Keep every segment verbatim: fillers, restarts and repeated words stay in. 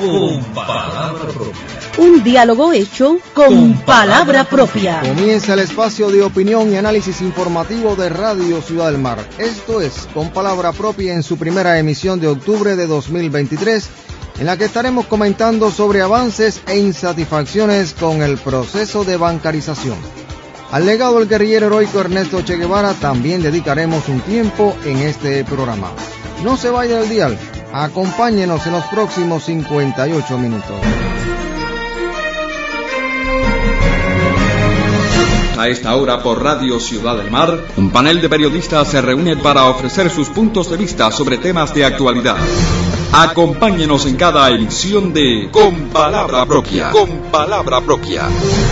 con palabra propia. Un diálogo hecho con palabra propia. Comienza el espacio de opinión y análisis informativo de Radio Ciudad del Mar. Esto es Con Palabra Propia en su primera emisión de octubre de dos mil veintitrés, en la que estaremos comentando sobre avances e insatisfacciones con el proceso de bancarización. Al legado del guerrillero heroico Ernesto Che Guevara también dedicaremos un tiempo en este programa. No se vaya del dial, acompáñenos en los próximos cincuenta y ocho minutos. A esta hora por Radio Ciudad del Mar, un panel de periodistas se reúne para ofrecer sus puntos de vista sobre temas de actualidad. Acompáñenos en cada emisión de Con Palabra Propia. Con Palabra Propia.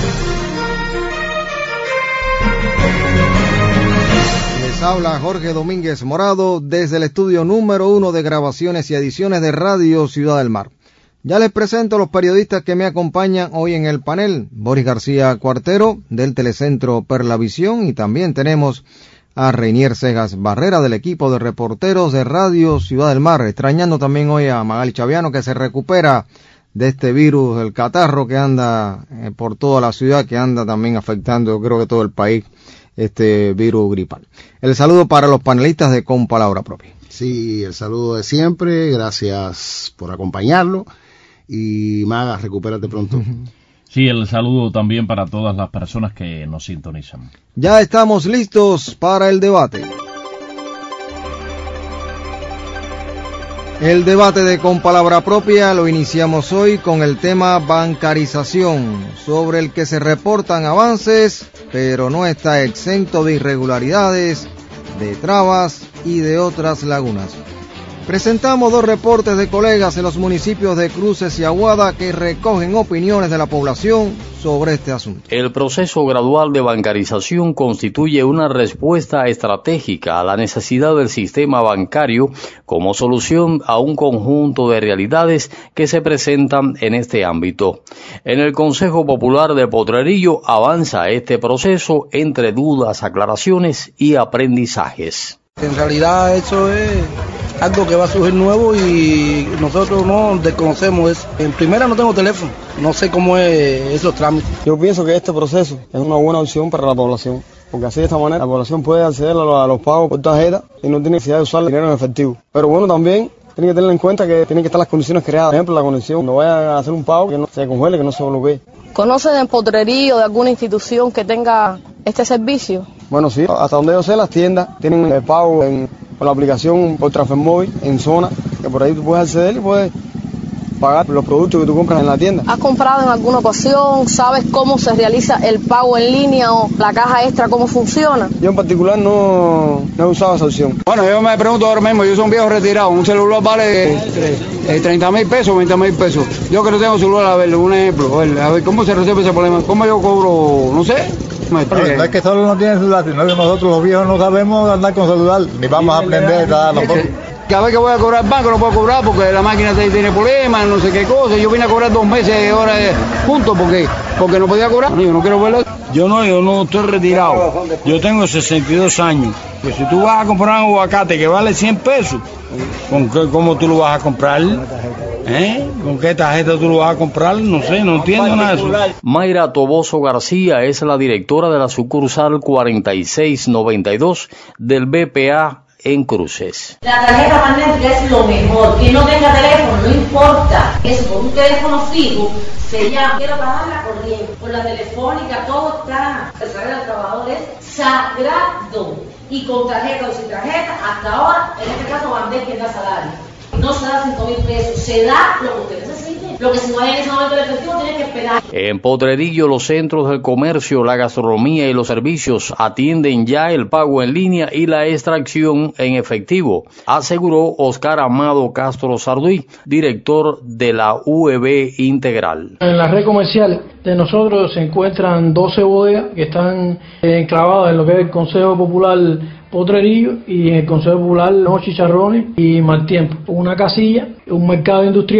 Les habla Jorge Domínguez Morado desde el estudio número uno de grabaciones y ediciones de Radio Ciudad del Mar. Ya les presento a los periodistas que me acompañan hoy en el panel. Boris García Cuartero, del Telecentro Perlavisión, y también tenemos a Reinier Cejas Barrera, del equipo de reporteros de Radio Ciudad del Mar. Extrañando también hoy a Magali Chaviano, que se recupera de este virus, el catarro que anda eh, por toda la ciudad, que anda también afectando, yo creo que todo el país, este virus gripal. El saludo para los panelistas de Con Palabra Propia. Sí, el saludo de siempre, gracias por acompañarlo. Y Maga, recupérate pronto. Sí, el saludo también para todas las personas que nos sintonizan. Ya estamos listos para el debate. El debate de Con Palabra Propia lo iniciamos hoy con el tema bancarización, sobre el que se reportan avances, pero no está exento de irregularidades, de trabas y de otras lagunas. Presentamos dos reportes de colegas en los municipios de Cruces y Aguada que recogen opiniones de la población sobre este asunto. El proceso gradual de bancarización constituye una respuesta estratégica a la necesidad del sistema bancario como solución a un conjunto de realidades que se presentan en este ámbito. En el Consejo Popular de Potrerillo avanza este proceso entre dudas, aclaraciones y aprendizajes. En realidad eso es algo que va a surgir nuevo y nosotros no desconocemos eso. En primera no tengo teléfono, no sé cómo es esos trámites. Yo pienso que este proceso es una buena opción para la población, porque así de esta manera la población puede acceder a los, a los pagos por tarjeta y no tiene necesidad de usar el dinero en efectivo. Pero bueno, también tiene que tener en cuenta que tienen que estar las condiciones creadas. Por ejemplo, la conexión, no vayan a hacer un pago que no se congele, que no se bloquee. ¿Conocen en Potrerillo de alguna institución que tenga este servicio? Bueno, sí, hasta donde yo sé, las tiendas tienen el pago en, con la aplicación por Transfer Móvil en zona, que por ahí tú puedes acceder y puedes pagar los productos que tú compras en la tienda. ¿Has comprado en alguna ocasión? ¿Sabes cómo se realiza el pago en línea o la caja extra, cómo funciona? Yo en particular no, no he usado esa opción. Bueno, yo me pregunto ahora mismo, yo soy un viejo retirado, un celular vale eh, treinta mil pesos, veinte mil pesos. Yo que no tengo celular, a ver, un ejemplo, a ver, a ver, ¿cómo se resuelve ese problema? ¿Cómo yo cobro? No sé. Bueno, no es que solo no tienen celular, sino que nosotros los viejos no sabemos andar con celular, ni vamos a aprender a darlo. Cada vez que voy a cobrar el banco no puedo cobrar porque la máquina tiene problemas, no sé qué cosa. Yo vine a cobrar dos meses ahora juntos porque, porque no podía cobrar. Yo no quiero verlo. Yo no, yo no estoy retirado. Yo tengo sesenta y dos años. Pues si tú vas a comprar un aguacate que vale cien pesos, ¿con qué, cómo tú lo vas a comprar? ¿Eh? ¿Con qué tarjeta tú lo vas a comprar? No sé, no entiendo nada de eso. Mayra Toboso García es la directora de la sucursal cuarenta y seis noventa y dos del B P A en Cruces. La tarjeta magnética es lo mejor. Quien no tenga teléfono, no importa. Eso con un teléfono fijo se llama. Quiero pagar la corriente, por la telefónica, todo está. El salario del trabajador es sagrado. Y con tarjeta o sin tarjeta, hasta ahora, en este caso, Bandés quien da salario. No se da cinco mil pesos, se da lo que usted necesite. Lo que si no hay en ese momento del efectivo tiene que esperar. En Potrerillo, los centros del comercio, la gastronomía y los servicios atienden ya el pago en línea y la extracción en efectivo, aseguró Oscar Amado Castro Sarduy, director de la U E B Integral. En la red comercial de nosotros se encuentran doce bodegas que están enclavadas en lo que es el Consejo Popular Potrerillo y en el Consejo Popular Los Chicharrones y Mal Tiempo. Una casilla, un mercado industrial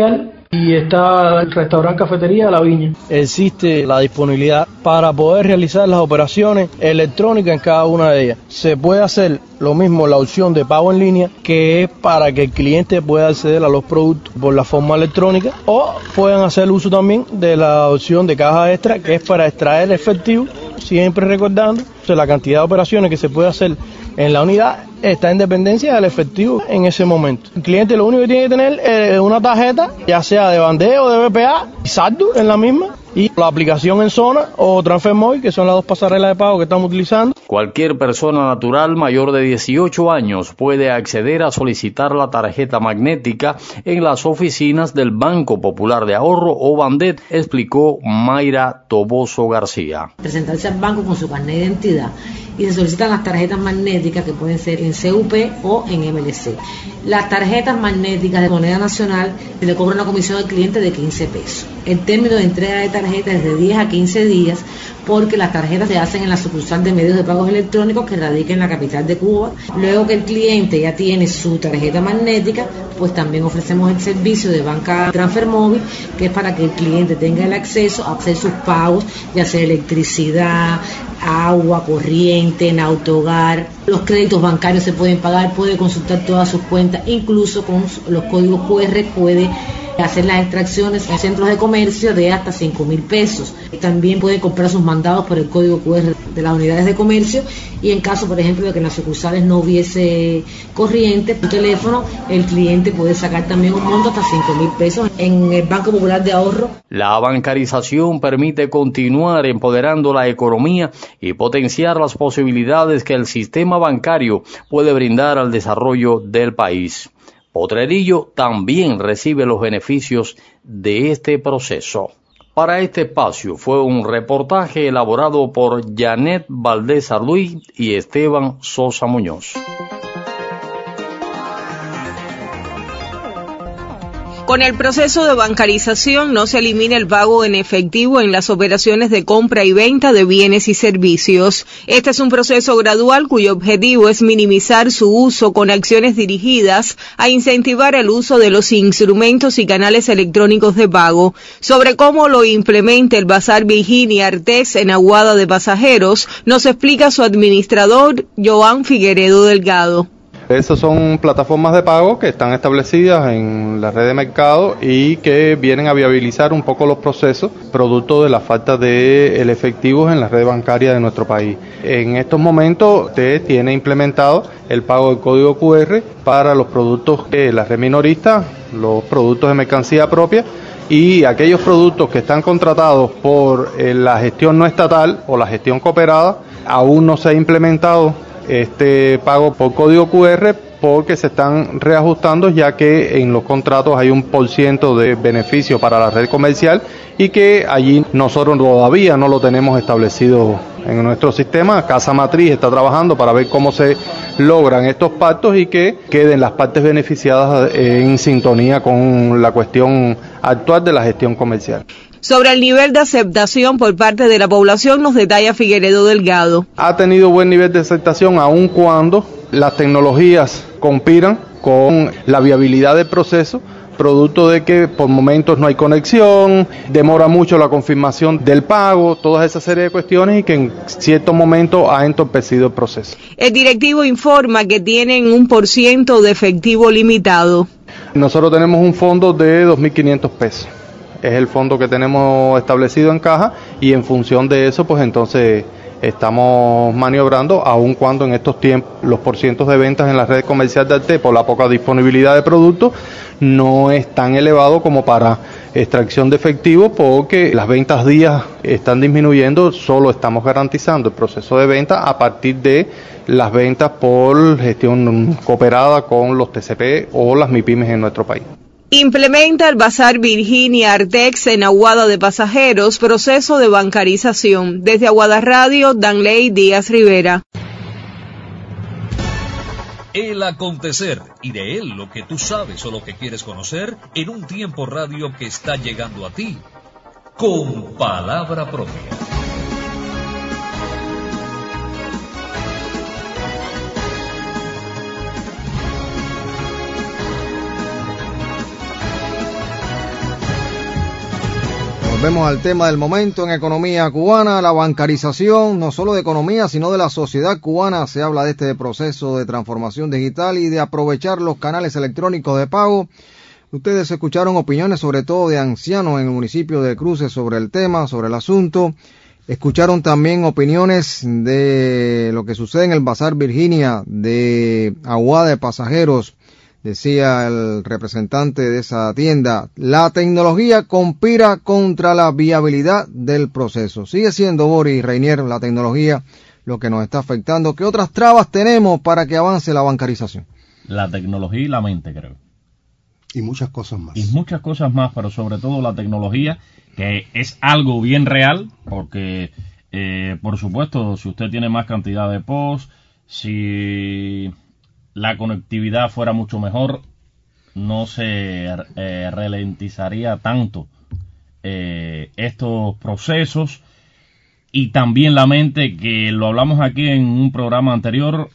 y está el restaurante Cafetería La Viña. Existe la disponibilidad para poder realizar las operaciones electrónicas en cada una de ellas. Se puede hacer lo mismo la opción de pago en línea, que es para que el cliente pueda acceder a los productos por la forma electrónica, o pueden hacer uso también de la opción de caja extra, que es para extraer efectivo, siempre recordando que la cantidad de operaciones que se puede hacer en la unidad está en dependencia del efectivo en ese momento. El cliente lo único que tiene que tener es una tarjeta, ya sea de bandeo o de B P A, y saldo en la misma, y la aplicación en zona o Transfer Móvil, que son las dos pasarelas de pago que estamos utilizando. Cualquier persona natural mayor de dieciocho años puede acceder a solicitar la tarjeta magnética en las oficinas del Banco Popular de Ahorro o Bandet, explicó Mayra Toboso García. Presentarse al banco con su carnet de identidad y se solicitan las tarjetas magnéticas, que pueden ser en C U P o en M L C. Las tarjetas magnéticas de moneda nacional se le cobra una comisión al cliente de quince pesos. El término de entrega de tarjetas es de diez a quince días, porque las tarjetas se hacen en la sucursal de medios de pagos electrónicos que radica en la capital de Cuba. Luego que el cliente ya tiene su tarjeta magnética, pues también ofrecemos el servicio de banca Transfer Móvil, que es para que el cliente tenga el acceso a hacer sus pagos, ya sea electricidad, agua, corriente, en autohogar. Los créditos bancarios se pueden pagar, puede consultar todas sus cuentas, incluso con los códigos cu erre puede hacer las extracciones en centros de comercio de hasta cinco mil pesos. También puede comprar sus mandados por el código cu erre de las unidades de comercio, y en caso, por ejemplo, de que en las sucursales no hubiese corriente, por teléfono, el cliente puede sacar también un monto hasta cinco mil pesos en el Banco Popular de Ahorro. La bancarización permite continuar empoderando la economía y potenciar las posibilidades que el sistema bancario puede brindar al desarrollo del país. Potrerillo también recibe los beneficios de este proceso. Para este espacio fue un reportaje elaborado por Janet Valdés Arduy y Esteban Sosa Muñoz. Con el proceso de bancarización no se elimina el pago en efectivo en las operaciones de compra y venta de bienes y servicios. Este es un proceso gradual cuyo objetivo es minimizar su uso con acciones dirigidas a incentivar el uso de los instrumentos y canales electrónicos de pago. Sobre cómo lo implementa el Bazar Virginia Artex en Aguada de Pasajeros, nos explica su administrador, Joan Figueredo Delgado. Esas son plataformas de pago que están establecidas en la red de mercado y que vienen a viabilizar un poco los procesos, producto de la falta de el efectivo en la red bancaria de nuestro país. En estos momentos usted tiene implementado el pago del código cu erre para los productos de la red minorista, los productos de mercancía propia, y aquellos productos que están contratados por eh, la gestión no estatal o la gestión cooperada. Aún no se ha implementado este pago por código cu erre porque se están reajustando, ya que en los contratos hay un por ciento de beneficio para la red comercial y que allí nosotros todavía no lo tenemos establecido en nuestro sistema. Casa Matriz está trabajando para ver cómo se logran estos pactos y que queden las partes beneficiadas en sintonía con la cuestión actual de la gestión comercial. Sobre el nivel de aceptación por parte de la población nos detalla Figueredo Delgado. Ha tenido buen nivel de aceptación aun cuando las tecnologías conspiran con la viabilidad del proceso, producto de que por momentos no hay conexión, demora mucho la confirmación del pago, toda esa serie de cuestiones y que en ciertos momentos ha entorpecido el proceso. El directivo informa que tienen un por ciento de efectivo limitado. Nosotros tenemos un fondo de dos mil quinientos pesos. Es el fondo que tenemos establecido en caja y en función de eso, pues entonces estamos maniobrando, aun cuando en estos tiempos los porcientos de ventas en la red comercial de Arte, por la poca disponibilidad de productos, no es tan elevado como para extracción de efectivo, porque las ventas días están disminuyendo. Solo estamos garantizando el proceso de venta a partir de las ventas por gestión cooperada con los T C P o las MIPYMES en nuestro país. Implementa el Bazar Virginia Artex en Aguada de Pasajeros proceso de bancarización. Desde Aguada Radio, Danley Díaz Rivera. El acontecer y de él lo que tú sabes o lo que quieres conocer en un tiempo radio que está llegando a ti con palabra propia. Volvemos al tema del momento en economía cubana, la bancarización, no solo de economía, sino de la sociedad cubana. Se habla de este proceso de transformación digital y de aprovechar los canales electrónicos de pago. Ustedes escucharon opiniones, sobre todo de ancianos en el municipio de Cruces, sobre el tema, sobre el asunto. Escucharon también opiniones de lo que sucede en el Bazar Virginia de Aguada de Pasajeros. Decía el representante de esa tienda, la tecnología conspira contra la viabilidad del proceso. Sigue siendo, Boris Reinier, la tecnología lo que nos está afectando. ¿Qué otras trabas tenemos para que avance la bancarización? La tecnología y la mente, creo. Y muchas cosas más. Y muchas cosas más, pero sobre todo la tecnología, que es algo bien real, porque, eh, por supuesto, si usted tiene más cantidad de posts, si la conectividad fuera mucho mejor, no se eh, ralentizaría tanto eh, estos procesos. Y también la mente, que lo hablamos aquí en un programa anterior,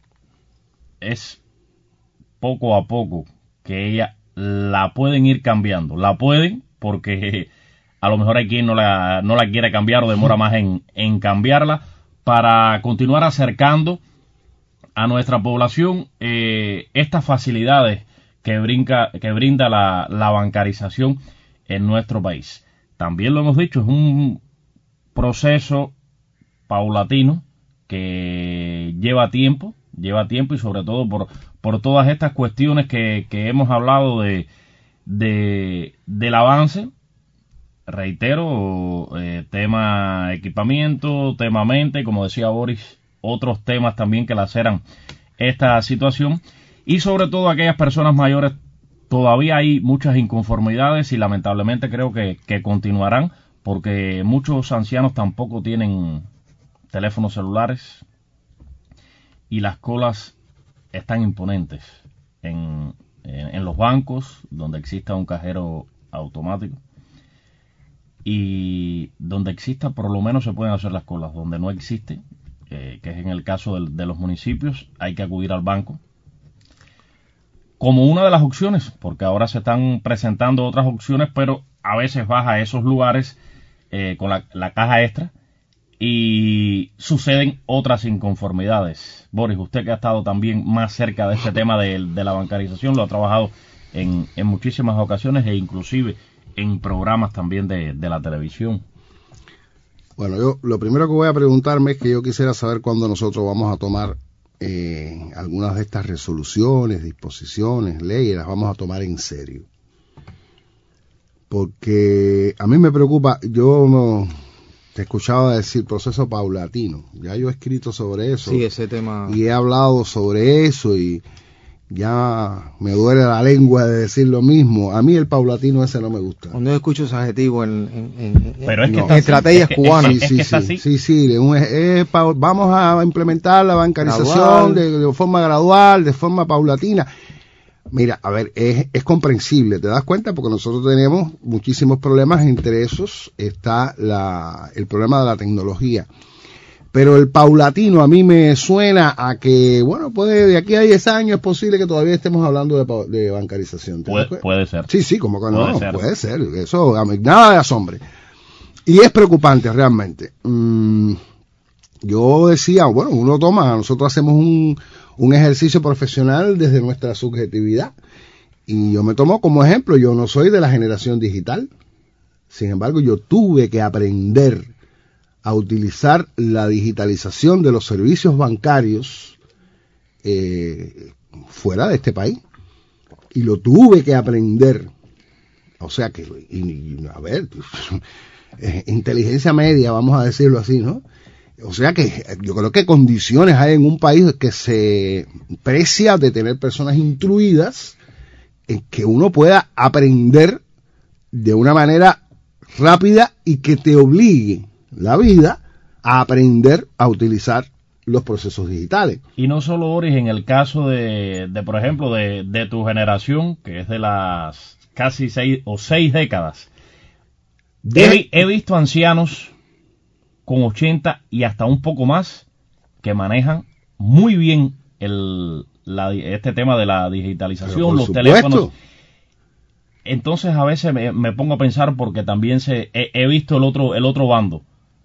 es poco a poco que ella la pueden ir cambiando. La pueden, porque a lo mejor hay quien no la, no la quiere cambiar o demora más en, en cambiarla, para continuar acercando a nuestra población eh, estas facilidades que brinda, que brinda la, la bancarización en nuestro país. También lo hemos dicho, es un proceso paulatino que lleva tiempo, lleva tiempo y sobre todo por, por todas estas cuestiones que, que hemos hablado de, de del avance. Reitero, eh, tema equipamiento, tema mente, como decía Boris, otros temas también que laceran esta situación, y sobre todo aquellas personas mayores. Todavía hay muchas inconformidades y lamentablemente creo que, que continuarán, porque muchos ancianos tampoco tienen teléfonos celulares y las colas están imponentes en, en, en los bancos donde exista un cajero automático, y donde exista por lo menos se pueden hacer las colas. Donde no existe, Eh, que es en el caso de, de los municipios, hay que acudir al banco como una de las opciones, porque ahora se están presentando otras opciones, pero a veces vas a esos lugares eh, con la, la caja extra y suceden otras inconformidades. Boris, usted que ha estado también más cerca de este tema de, de la bancarización, lo ha trabajado en, en muchísimas ocasiones e inclusive en programas también de, de la televisión. Bueno, yo lo primero que voy a preguntarme es que yo quisiera saber cuándo nosotros vamos a tomar eh, algunas de estas resoluciones, disposiciones, leyes, las vamos a tomar en serio. Porque a mí me preocupa, yo no, te escuchaba decir proceso paulatino, ya yo he escrito sobre eso. Sí, ese tema. Y he hablado sobre eso y ya me duele la lengua de decir lo mismo. A mí el paulatino ese no me gusta. Cuando yo escucho ese adjetivo en, en, en, Pero es que no, está estrategias así. cubanas. Es que, sí, es que sí, está sí, sí, sí, un, es, pa, vamos a implementar la bancarización de, de forma gradual, de forma paulatina. Mira, a ver, es, es comprensible, ¿te das cuenta? Porque nosotros tenemos muchísimos problemas, entre esos está la, el problema de la tecnología. Pero el paulatino a mí me suena a que, bueno, puede de aquí a diez años es posible que todavía estemos hablando de, de bancarización. Puede, puede ser. Sí, sí, como que no, puede ser. puede ser. Eso, a mí, nada de asombre. Y es preocupante realmente. Mm, yo decía, bueno, uno toma, nosotros hacemos un, un ejercicio profesional desde nuestra subjetividad. Y yo me tomo como ejemplo, yo no soy de la generación digital. Sin embargo, yo tuve que aprender a utilizar la digitalización de los servicios bancarios eh, fuera de este país. Y lo tuve que aprender. O sea que, y, y, a ver, eh, inteligencia media, vamos a decirlo así, ¿no? O sea que yo creo que condiciones hay en un país que se precia de tener personas instruidas en que uno pueda aprender de una manera rápida y que te obligue la vida a aprender a utilizar los procesos digitales. Y no solo, Boris, en el caso de, de por ejemplo, de, de tu generación, que es de las casi seis o seis décadas, de... he, he visto ancianos con ochenta y hasta un poco más que manejan muy bien el, la, este tema de la digitalización, los supuesto. teléfonos. entonces a veces me, me pongo a pensar, porque también se he, he visto el otro el otro bando,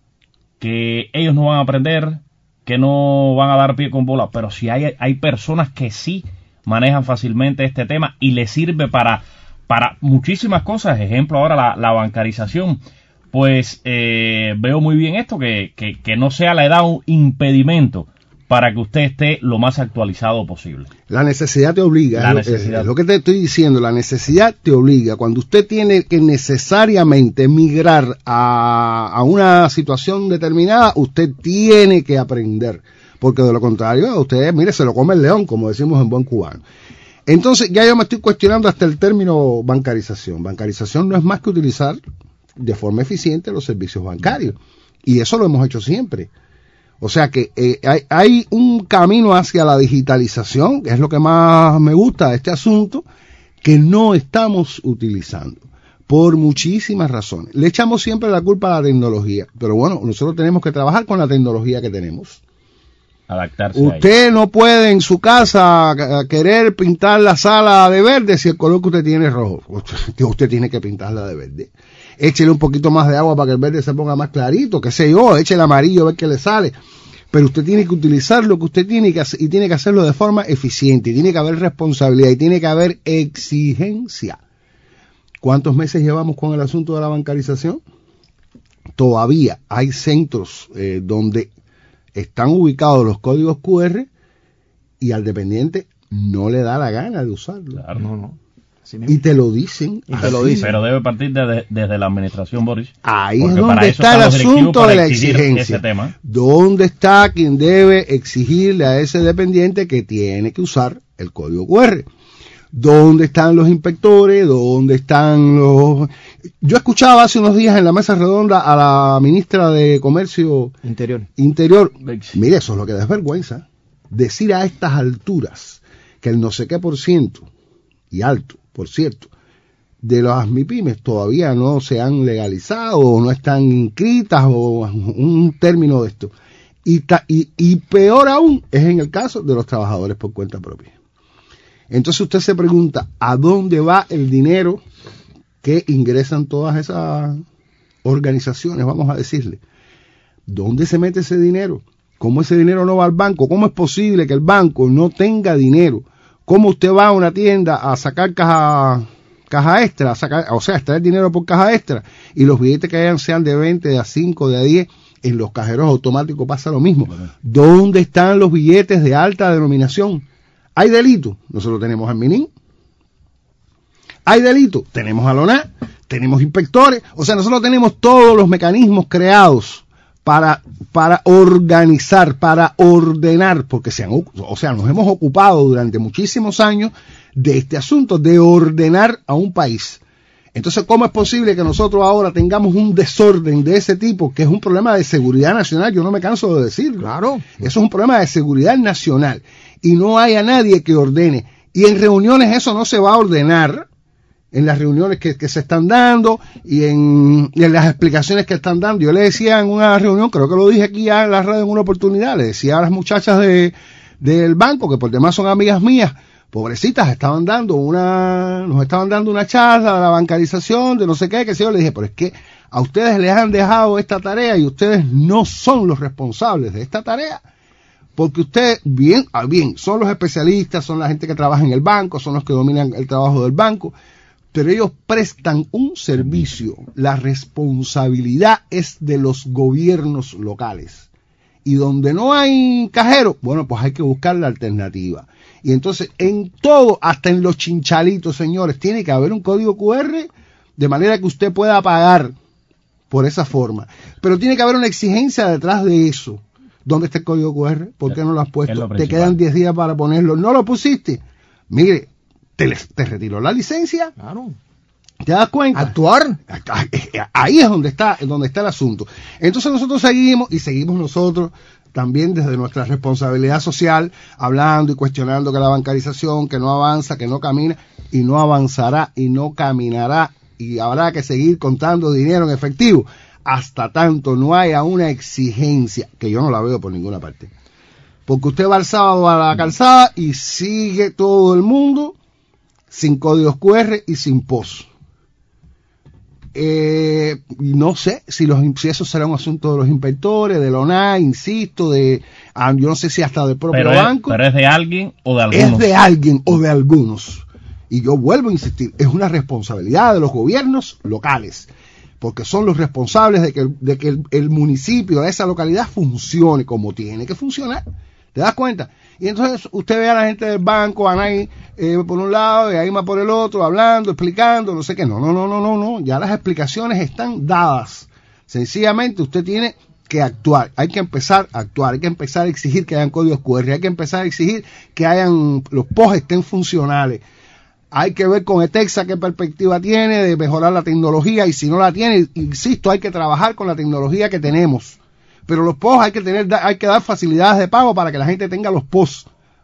que ellos no van a aprender, que no van a dar pie con bola, pero si hay hay personas que sí manejan fácilmente este tema y les sirve para para muchísimas cosas. Ejemplo, ahora la, la bancarización. Pues eh, veo muy bien esto, que, que, que no sea la edad un impedimento para que usted esté lo más actualizado posible. La necesidad te obliga, la es, necesidad. Lo, es lo que te estoy diciendo, la necesidad te obliga. Cuando usted tiene que necesariamente migrar a, a una situación determinada, usted tiene que aprender, porque de lo contrario, usted, mire, se lo come el león, como decimos en buen cubano. Entonces, ya yo me estoy cuestionando hasta el término bancarización. Bancarización no es más que utilizar de forma eficiente los servicios bancarios, y eso lo hemos hecho siempre. O sea que eh, hay, hay un camino hacia la digitalización, que es lo que más me gusta de este asunto, que no estamos utilizando por muchísimas razones. Le echamos siempre la culpa a la tecnología, pero bueno, nosotros tenemos que trabajar con la tecnología que tenemos. Adaptarse. Usted no puede en su casa querer pintar la sala de verde si el color que usted tiene es rojo. Usted, usted tiene que pintarla de verde. Échele un poquito más de agua para que el verde se ponga más clarito, qué sé yo, échele amarillo a ver qué le sale. Pero usted tiene que utilizar lo que usted tiene que hacer, y tiene que hacerlo de forma eficiente, y tiene que haber responsabilidad, y tiene que haber exigencia. ¿Cuántos meses llevamos con el asunto de la bancarización? Todavía hay centros eh, donde están ubicados los códigos cu erre y al dependiente no le da la gana de usarlo. Claro, no, no. Y te lo dicen. Y te lo dicen. Pero debe partir de, desde la administración, Boris. Ahí es donde está el asunto de la exigencia. ¿Dónde está quien debe exigirle a ese dependiente que tiene que usar el código cu erre? ¿Dónde están los inspectores? ¿Dónde están los...? Yo escuchaba hace unos días en la mesa redonda a la ministra de Comercio Interior. Interior. Mire, eso es lo que da vergüenza. Decir a estas alturas que el no sé qué por ciento, y alto, por cierto, de las MIPYMES todavía no se han legalizado o no están inscritas o un término de esto. Y, ta, y, y peor aún es en el caso de los trabajadores por cuenta propia. Entonces usted se pregunta, ¿a dónde va el dinero que ingresan todas esas organizaciones, vamos a decirle? ¿Dónde se mete ese dinero? ¿Cómo ese dinero no va al banco? ¿Cómo es posible que el banco no tenga dinero? ¿Cómo usted va a una tienda a sacar caja, caja extra, a sacar, o sea, extraer dinero por caja extra, y los billetes que hayan sean de veinte, de a cinco, de a diez, en los cajeros automáticos pasa lo mismo? ¿Dónde están los billetes de alta denominación? ¿Hay delito? Nosotros tenemos al MININ. ¿Hay delito? Tenemos a LONAC, tenemos inspectores. O sea, nosotros tenemos todos los mecanismos creados para, para organizar, para ordenar, porque se han, o sea, nos hemos ocupado durante muchísimos años de este asunto, de ordenar a un país. Entonces, ¿cómo es posible que nosotros ahora tengamos un desorden de ese tipo, que es un problema de seguridad nacional? Yo no me canso de decirlo. Claro. Eso es un problema de seguridad nacional. Y no haya nadie que ordene. Y en reuniones eso no se va a ordenar, en las reuniones que, que se están dando y en, y en las explicaciones que están dando. Yo le decía en una reunión, creo que lo dije aquí ya en la radio en una oportunidad, le decía a las muchachas de, del banco, que por demás son amigas mías, pobrecitas, estaban dando una, nos estaban dando una charla de la bancarización, de no sé qué, que sé yo. Le dije, pero es que a ustedes les han dejado esta tarea y ustedes no son los responsables de esta tarea. Porque ustedes, bien, bien, son los especialistas, son la gente que trabaja en el banco, son los que dominan el trabajo del banco, pero ellos prestan un servicio. La responsabilidad es de los gobiernos locales. Y donde no hay cajero, bueno, pues hay que buscar la alternativa. Y entonces, en todo, hasta en los chinchalitos, señores, tiene que haber un código cu erre de manera que usted pueda pagar por esa forma. Pero tiene que haber una exigencia detrás de eso. ¿Dónde está el código cu erre? ¿Por qué no lo has puesto? Te quedan diez días para ponerlo. ¿No lo pusiste? Mire, te, te retiró la licencia. Claro. ¿Te das cuenta? Actuar. Ahí es donde está, donde está el asunto. Entonces nosotros seguimos y seguimos nosotros también desde nuestra responsabilidad social, hablando y cuestionando que la bancarización, que no avanza, que no camina, y no avanzará y no caminará, y habrá que seguir contando dinero en efectivo hasta tanto no haya una exigencia, que yo no la veo por ninguna parte. Porque usted va el sábado a la calzada y sigue todo el mundo sin códigos cu erre y sin post. Eh, no sé si, los, si eso será un asunto de los inspectores, de la O N A, insisto, de ah, yo no sé si hasta del propio pero banco. Es, pero es de alguien o de algunos. Es de alguien o de algunos. Y yo vuelvo a insistir, es una responsabilidad de los gobiernos locales, porque son los responsables de que, el, de que el, el municipio de esa localidad funcione como tiene que funcionar. ¿Te das cuenta? Y entonces usted ve a la gente del banco, van ahí eh, por un lado y ahí más por el otro, hablando, explicando, no sé qué. No, no, no, no, no, no. Ya las explicaciones están dadas. Sencillamente usted tiene que actuar. Hay que empezar a actuar. Hay que empezar a exigir que hayan códigos cu erre. Hay que empezar a exigir que hayan los post estén funcionales. Hay que ver con ETEXA qué perspectiva tiene de mejorar la tecnología, y si no la tiene, insisto, hay que trabajar con la tecnología que tenemos. Pero los posts hay que tener, hay que dar facilidades de pago para que la gente tenga los posts,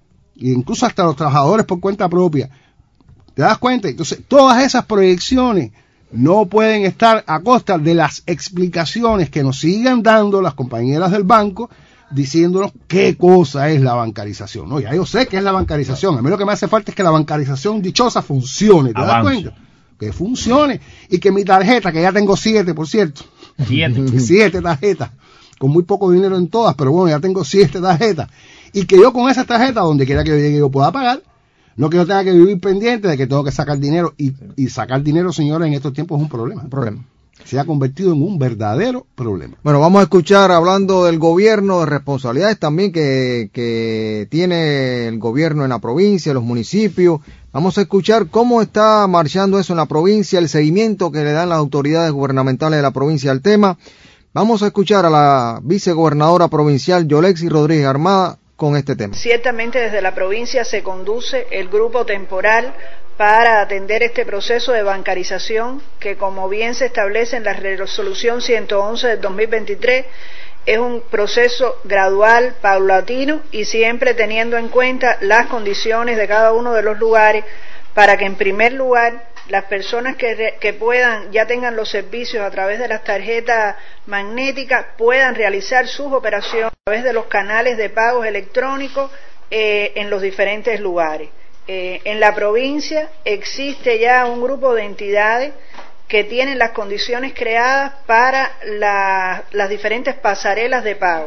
e incluso hasta los trabajadores por cuenta propia. ¿Te das cuenta? Entonces, todas esas proyecciones no pueden estar a costa de las explicaciones que nos sigan dando las compañeras del banco, diciéndonos qué cosa es la bancarización. No, ya yo sé qué es la bancarización. A mí lo que me hace falta es que la bancarización dichosa funcione. ¿Te das cuenta? Que funcione. Y que mi tarjeta, que ya tengo siete, por cierto. Siete. Siete tarjetas. Con muy poco dinero en todas, pero bueno, ya tengo siete tarjetas. Y que yo con esas tarjetas, donde quiera que yo llegue, yo pueda pagar. No que yo tenga que vivir pendiente de que tengo que sacar dinero. Y, y sacar dinero, señores, en estos tiempos es un problema. Un problema. Se ha convertido en un verdadero problema. Bueno, vamos a escuchar, hablando del gobierno, de responsabilidades también que, que tiene el gobierno en la provincia, los municipios. Vamos a escuchar cómo está marchando eso en la provincia, el seguimiento que le dan las autoridades gubernamentales de la provincia al tema. Vamos a escuchar a la vicegobernadora provincial Yolexi Rodríguez Armada con este tema. Ciertamente desde la provincia se conduce el grupo temporal para atender este proceso de bancarización que, como bien se establece en la resolución ciento once del dos mil veintitrés, es un proceso gradual, paulatino y siempre teniendo en cuenta las condiciones de cada uno de los lugares, para que en primer lugar las personas que, que puedan, ya tengan los servicios a través de las tarjetas magnéticas, puedan realizar sus operaciones a través de los canales de pagos electrónicos eh, en los diferentes lugares. Eh, en la provincia existe ya un grupo de entidades que tienen las condiciones creadas para la, las diferentes pasarelas de pago.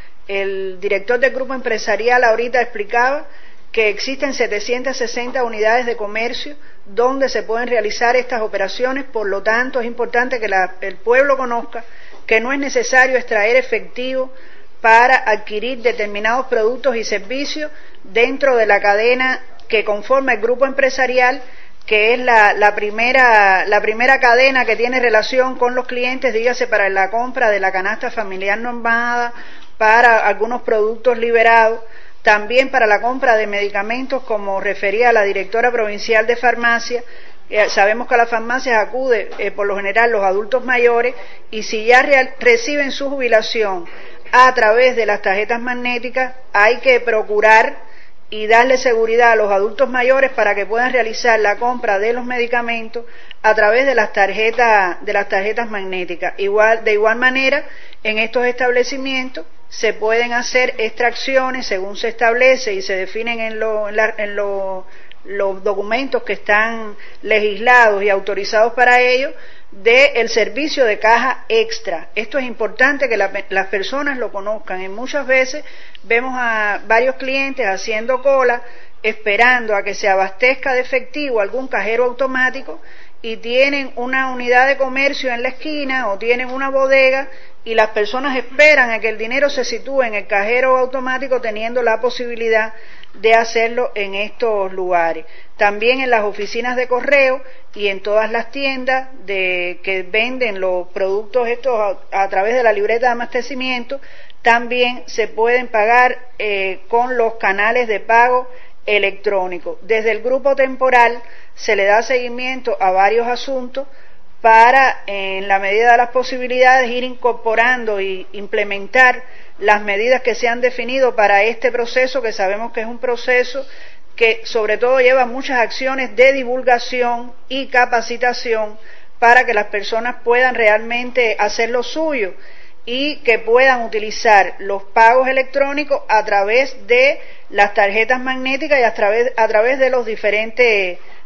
El director del grupo empresarial ahorita explicaba que existen setecientas sesenta unidades de comercio donde se pueden realizar estas operaciones. Por lo tanto, es importante que la, el pueblo conozca que no es necesario extraer efectivo para adquirir determinados productos y servicios dentro de la cadena que conforma el grupo empresarial, que es la, la primera la primera cadena que tiene relación con los clientes, dígase para la compra de la canasta familiar normada, para algunos productos liberados, también para la compra de medicamentos, como refería la directora provincial de farmacia. Eh, sabemos que a las farmacias acude eh, por lo general los adultos mayores, y si ya real, reciben su jubilación a través de las tarjetas magnéticas, hay que procurar y darle seguridad a los adultos mayores para que puedan realizar la compra de los medicamentos a través de las tarjetas de las tarjetas magnéticas. Igual, de igual manera, en estos establecimientos se pueden hacer extracciones según se establece y se definen en, lo, en, la, en lo, los documentos que están legislados y autorizados para ello, del servicio de caja extra. Esto es importante que la, las personas lo conozcan. Y muchas veces vemos a varios clientes haciendo cola, esperando a que se abastezca de efectivo algún cajero automático, y tienen una unidad de comercio en la esquina o tienen una bodega, y las personas esperan a que el dinero se sitúe en el cajero automático, teniendo la posibilidad de hacerlo en estos lugares. También en las oficinas de correo y en todas las tiendas de, que venden los productos estos a, a través de la libreta de abastecimiento, también se pueden pagar eh, con los canales de pago electrónico. Desde el grupo temporal se le da seguimiento a varios asuntos para, en la medida de las posibilidades, ir incorporando y implementar las medidas que se han definido para este proceso, que sabemos que es un proceso que sobre todo lleva muchas acciones de divulgación y capacitación para que las personas puedan realmente hacer lo suyo y que puedan utilizar los pagos electrónicos a través de las tarjetas magnéticas y a través, a través de los diferentes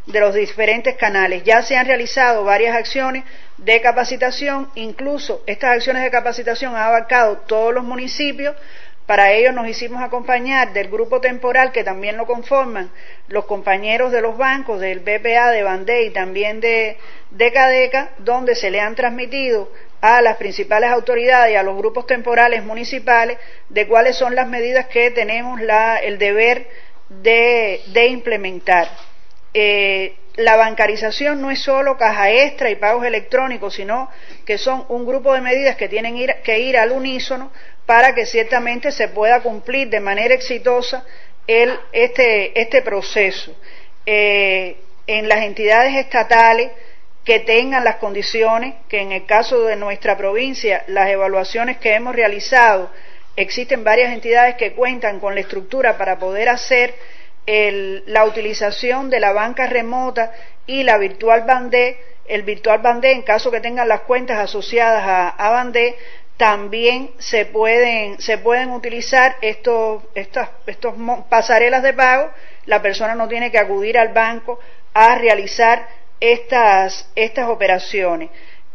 de los diferentes canales. Ya se han realizado varias acciones de capacitación, incluso estas acciones de capacitación han abarcado todos los municipios. Para ello nos hicimos acompañar del grupo temporal, que también lo conforman los compañeros de los bancos, del B P A, de Bandé y también de, de Cadeca, donde se le han transmitido a las principales autoridades y a los grupos temporales municipales de cuáles son las medidas que tenemos la, el deber de, de implementar. Eh, la bancarización no es solo caja extra y pagos electrónicos, sino que son un grupo de medidas que tienen ir, que ir al unísono para que ciertamente se pueda cumplir de manera exitosa el, este, este proceso. Eh, en las entidades estatales que tengan las condiciones, que en el caso de nuestra provincia, las evaluaciones que hemos realizado, existen varias entidades que cuentan con la estructura para poder hacer el, la utilización de la banca remota y la virtual Bandé. El virtual Bandé, en caso que tengan las cuentas asociadas a, a Bandé, también se pueden se pueden utilizar estos estas estos pasarelas de pago. La persona no tiene que acudir al banco a realizar estas estas operaciones.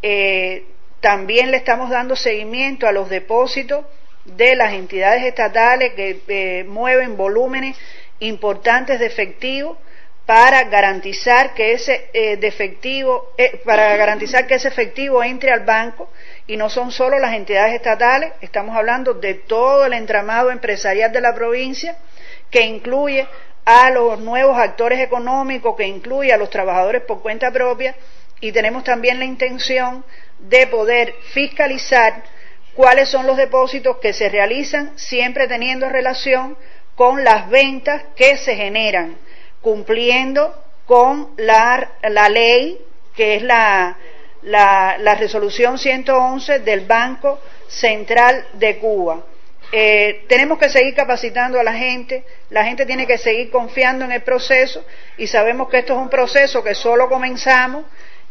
Eh, también le estamos dando seguimiento a los depósitos de las entidades estatales que eh, mueven volúmenes importantes de efectivo para garantizar que ese eh, de efectivo eh, para garantizar que ese efectivo entre al banco. Y no son solo las entidades estatales, estamos hablando de todo el entramado empresarial de la provincia, que incluye a los nuevos actores económicos, que incluye a los trabajadores por cuenta propia, y tenemos también la intención de poder fiscalizar cuáles son los depósitos que se realizan, siempre teniendo relación con las ventas que se generan, cumpliendo con la, la ley, que es la, la, la resolución ciento once del Banco Central de Cuba. Eh, tenemos que seguir capacitando a la gente, la gente tiene que seguir confiando en el proceso, y sabemos que esto es un proceso que solo comenzamos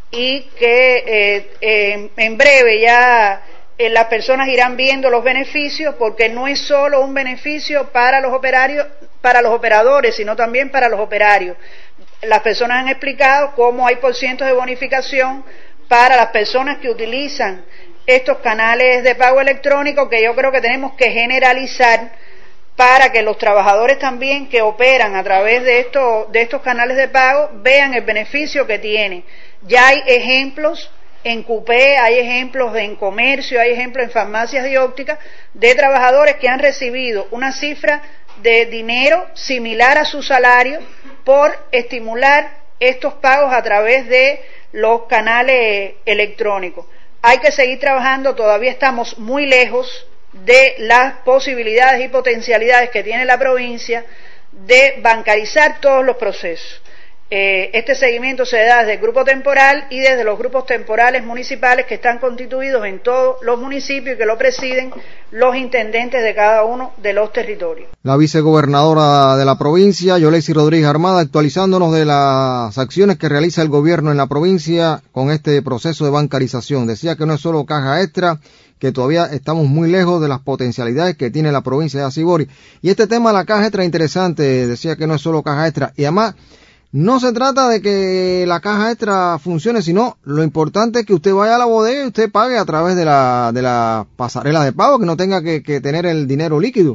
y que eh, eh, en breve ya eh, las personas irán viendo los beneficios, porque no es solo un beneficio para los operarios, para los operadores, sino también para los operarios. Las personas han explicado cómo hay porcientos de bonificación para las personas que utilizan estos canales de pago electrónico, que yo creo que tenemos que generalizar para que los trabajadores también que operan a través de estos, de estos canales de pago vean el beneficio que tiene. Ya hay ejemplos en Cupé, hay ejemplos en comercio, hay ejemplos en farmacias y ópticas de trabajadores que han recibido una cifra de dinero similar a su salario por estimular estos pagos a través de los canales electrónicos. Hay que seguir trabajando, todavía estamos muy lejos de las posibilidades y potencialidades que tiene la provincia de bancarizar todos los procesos. Eh, este seguimiento se da desde el grupo temporal y desde los grupos temporales municipales, que están constituidos en todos los municipios y que lo presiden los intendentes de cada uno de los territorios. La vicegobernadora de la provincia, Yolecy Rodríguez Armada, actualizándonos de las acciones que realiza el gobierno en la provincia con este proceso de bancarización. Decía que no es solo caja extra, que todavía estamos muy lejos de las potencialidades que tiene la provincia de Asibori. Y este tema de la caja extra es interesante, decía que no es solo caja extra, y además no se trata de que la caja extra funcione, sino lo importante es que usted vaya a la bodega y usted pague a través de la de la pasarela de pago, que no tenga que, que tener el dinero líquido.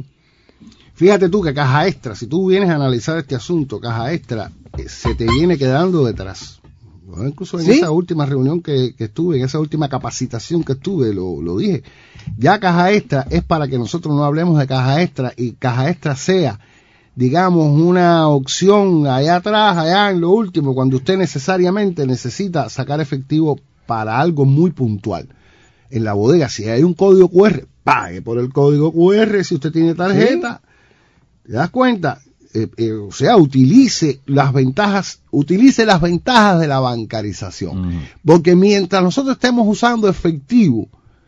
Fíjate tú que caja extra, si tú vienes a analizar este asunto, caja extra, eh, se te viene quedando detrás. Yo incluso en ¿Sí? esa última reunión que, que estuve, en esa última capacitación que estuve, lo, lo dije. Ya caja extra es para que nosotros no hablemos de caja extra y caja extra sea, digamos, una opción allá atrás, allá en lo último, cuando usted necesariamente necesita sacar efectivo para algo muy puntual. En la bodega, si hay un código cu erre, pague por el código cu erre. Si usted tiene tarjeta, ¿te das cuenta? Eh, eh, o sea, utilice las ventajas, utilice las ventajas de la bancarización. Uh-huh. Porque mientras nosotros estemos usando efectivo,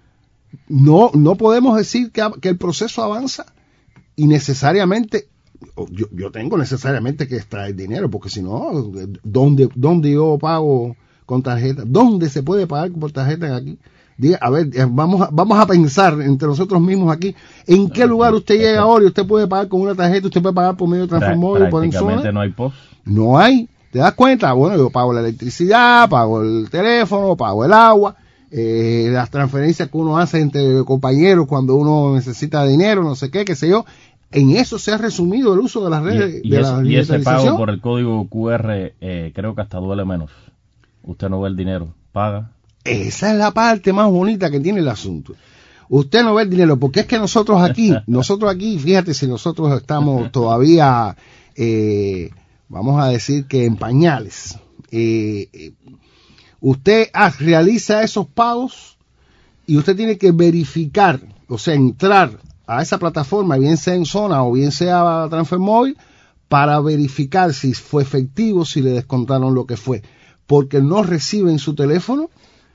no, no podemos decir que, que el proceso avanza, y necesariamente Yo, yo tengo necesariamente que extraer dinero, porque si no, ¿dónde, dónde yo pago con tarjeta? ¿Dónde se puede pagar por tarjeta aquí? Diga, a ver, vamos a, vamos a pensar entre nosotros mismos aquí, ¿en qué lugar usted llega ahora y usted puede pagar con una tarjeta? ¿Usted puede pagar por medio de transformóvil, por Enzona? Prácticamente no hay P O S. No hay. ¿Te das cuenta? Bueno, yo pago la electricidad, pago el teléfono, pago el agua, eh, las transferencias que uno hace entre compañeros cuando uno necesita dinero, no sé qué, qué sé yo. En eso se ha resumido el uso de las redes. Y, y, de ese, la y ese pago por el código Q R eh, creo que hasta duele menos. Usted no ve el dinero, paga. Esa es la parte más bonita que tiene el asunto. Usted no ve el dinero, porque es que nosotros aquí, nosotros aquí, fíjate si nosotros estamos todavía, eh, vamos a decir que en pañales. Eh, eh, usted ah, realiza esos pagos y usted tiene que verificar, o sea, entrar a esa plataforma, bien sea en Zona o bien sea Transfermóvil, para verificar si fue efectivo, si le descontaron lo que fue, porque no recibe en su teléfono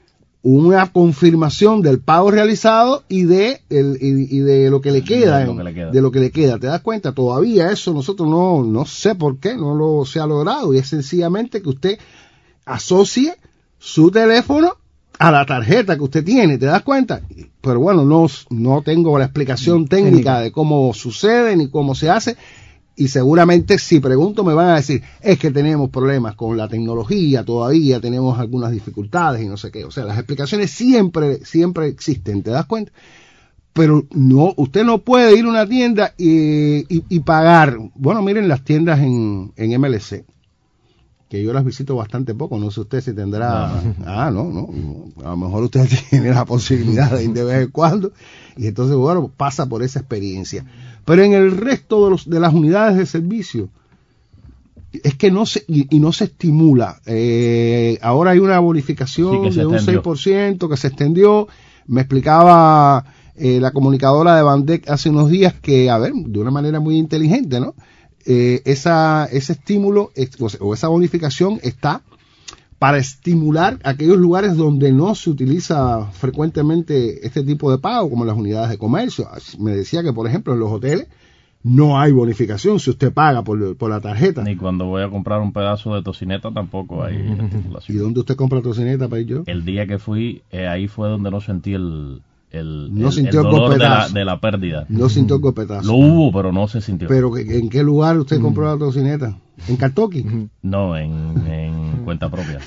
una confirmación del pago realizado y de el, y, y de lo que le queda, de lo que le queda, de lo que le queda. ¿Te das cuenta? Todavía eso nosotros no, no sé por qué no lo se ha logrado, y es sencillamente que usted asocie su teléfono a la tarjeta que usted tiene. ¿Te das cuenta? Pero bueno, no, no tengo la explicación técnica de cómo sucede ni cómo se hace. Y seguramente si pregunto me van a decir, es que tenemos problemas con la tecnología, todavía tenemos algunas dificultades y no sé qué. O sea, las explicaciones siempre, siempre existen, ¿te das cuenta? Pero no, usted no puede ir a una tienda y, y, y pagar. Bueno, miren las tiendas en, en M L C, que yo las visito bastante poco, no sé usted si tendrá... No. Ah, no, no, a lo mejor usted tiene la posibilidad de ir de vez en cuando, y entonces, bueno, pasa por esa experiencia. Pero en el resto de, los, de las unidades de servicio, es que no se, y, y no se estimula. Eh, ahora hay una bonificación sí, de un seis por ciento que se extendió. Me explicaba eh, la comunicadora de Bandec hace unos días que, a ver, de una manera muy inteligente, ¿no? Eh, esa, ese estímulo o esa bonificación está para estimular aquellos lugares donde no se utiliza frecuentemente este tipo de pago, como las unidades de comercio. Me decía que, por ejemplo, en los hoteles no hay bonificación si usted paga por, por la tarjeta. Ni cuando voy a comprar un pedazo de tocineta tampoco hay uh-huh. estimulación. ¿Y dónde usted compra tocineta para ir yo? El día que fui, eh, ahí fue donde no sentí el... El, no el, sintió el dolor de la, de la pérdida. No sintió el copetazo. Lo hubo, pero no se sintió. ¿Pero en qué lugar usted mm. compró la tocineta? ¿En Cartoqui? No, en, en cuenta propia.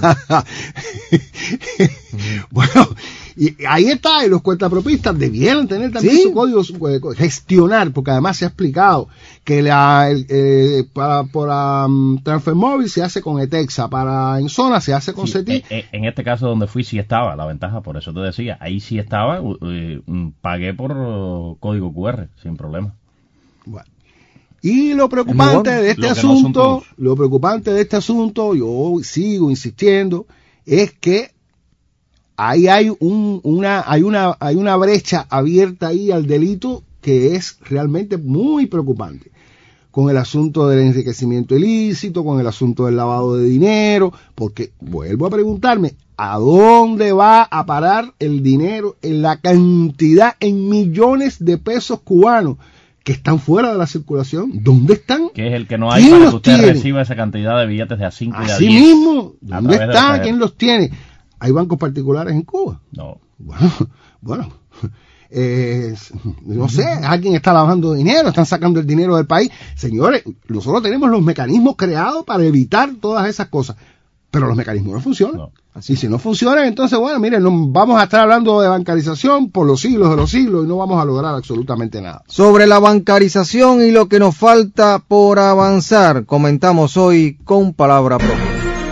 Bueno, y ahí está, y los cuentapropistas debieran tener también ¿sí? su código, su, gestionar, porque además se ha explicado que la, el, eh, para, para um, Transfermóvil se hace con Etexa, para en Zona se hace con sí, CETI. En, en este caso donde fui sí estaba la ventaja, por eso te decía, ahí sí estaba, eh, pagué por uh, código Q R, sin problema. Bueno. Y lo preocupante bueno, de este lo asunto, no lo preocupante de este asunto, yo sigo insistiendo, es que ahí hay un, una, hay una, hay una brecha abierta ahí al delito que es realmente muy preocupante. Con el asunto del enriquecimiento ilícito, con el asunto del lavado de dinero, porque vuelvo a preguntarme, ¿a dónde va a parar el dinero en la cantidad, en millones de pesos cubanos que están fuera de la circulación? ¿Dónde están? Que es el que no hay para que usted tiene? Reciba esa cantidad de billetes de a cinco y de a diez. Así mismo, ¿dónde está? ¿Quién los tiene? ¿Hay bancos particulares en Cuba? No. Bueno, bueno, eh, no sé, alguien está lavando dinero, están sacando el dinero del país. Señores, nosotros tenemos los mecanismos creados para evitar todas esas cosas, pero los mecanismos no funcionan. No. Así, si no funcionan, entonces, bueno, miren, no, vamos a estar hablando de bancarización por los siglos de los siglos y no vamos a lograr absolutamente nada. Sobre la bancarización y lo que nos falta por avanzar, comentamos hoy con Palabra Propia.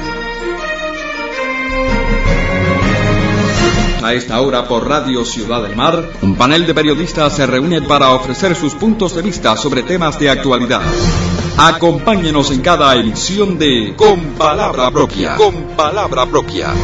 A esta hora por Radio Ciudad del Mar, un panel de periodistas se reúne para ofrecer sus puntos de vista sobre temas de actualidad. Acompáñenos en cada emisión de Con Palabra Propia. Con Palabra Propia.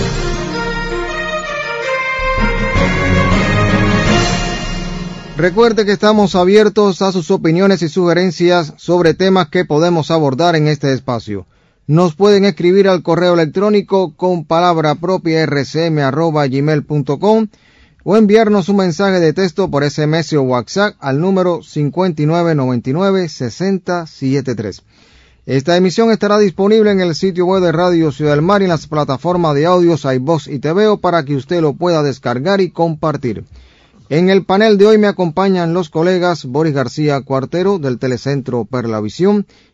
Recuerde que estamos abiertos a sus opiniones y sugerencias sobre temas que podemos abordar en este espacio. Nos pueden escribir al correo electrónico con palabra propia r c m arroba gmail punto com o enviarnos un mensaje de texto por S M S o WhatsApp al número cinco nueve nueve nueve seis cero siete tres. Esta emisión estará disponible en el sitio web de Radio Ciudad del Mar y en las plataformas de audios iVoox y T V O para que usted lo pueda descargar y compartir. En el panel de hoy me acompañan los colegas Boris García Cuartero del Telecentro Perlavisión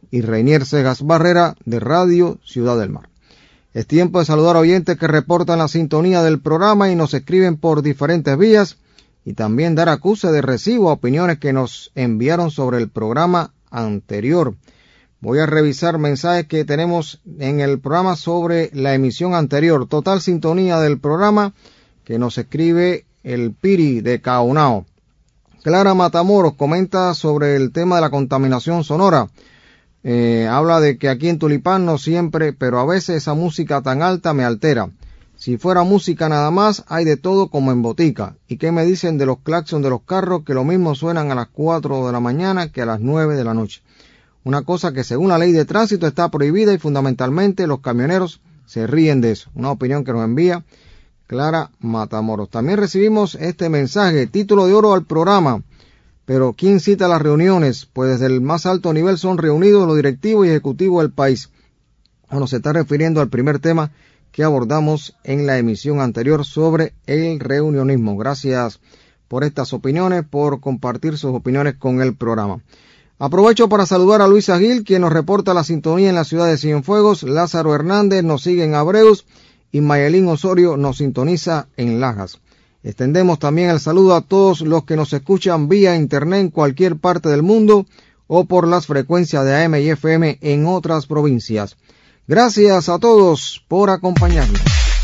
y Reinier Cejas Barrera de Radio Ciudad del Mar. Es tiempo de saludar a oyentes que reportan la sintonía del programa y nos escriben por diferentes vías, y también dar acuse de recibo a opiniones que nos enviaron sobre el programa anterior. Voy a revisar mensajes que tenemos en el programa sobre la emisión anterior. Total sintonía del programa, que nos escribe el Piri de Caunao. Clara Matamoros comenta sobre el tema de la contaminación sonora. Eh, habla de que aquí en Tulipán no siempre, pero a veces esa música tan alta me altera. Si fuera música nada más, hay de todo como en botica. ¿Y qué me dicen de los claxons de los carros que lo mismo suenan a las cuatro de la mañana que a las nueve de la noche? Una cosa que según la ley de tránsito está prohibida y fundamentalmente los camioneros se ríen de eso. Una opinión que nos envía Clara Matamoros. También recibimos este mensaje, título de oro al programa. Pero ¿quién cita las reuniones? Pues desde el más alto nivel son reunidos los directivos y ejecutivos del país. Bueno, se está refiriendo al primer tema que abordamos en la emisión anterior sobre el reunionismo. Gracias por estas opiniones, por compartir sus opiniones con el programa. Aprovecho para saludar a Luisa Gil, quien nos reporta la sintonía en la ciudad de Cienfuegos. Lázaro Hernández nos sigue en Abreus y Mayelín Osorio nos sintoniza en Lajas. Extendemos también el saludo a todos los que nos escuchan vía internet en cualquier parte del mundo o por las frecuencias de A M y F M en otras provincias. Gracias a todos por acompañarnos.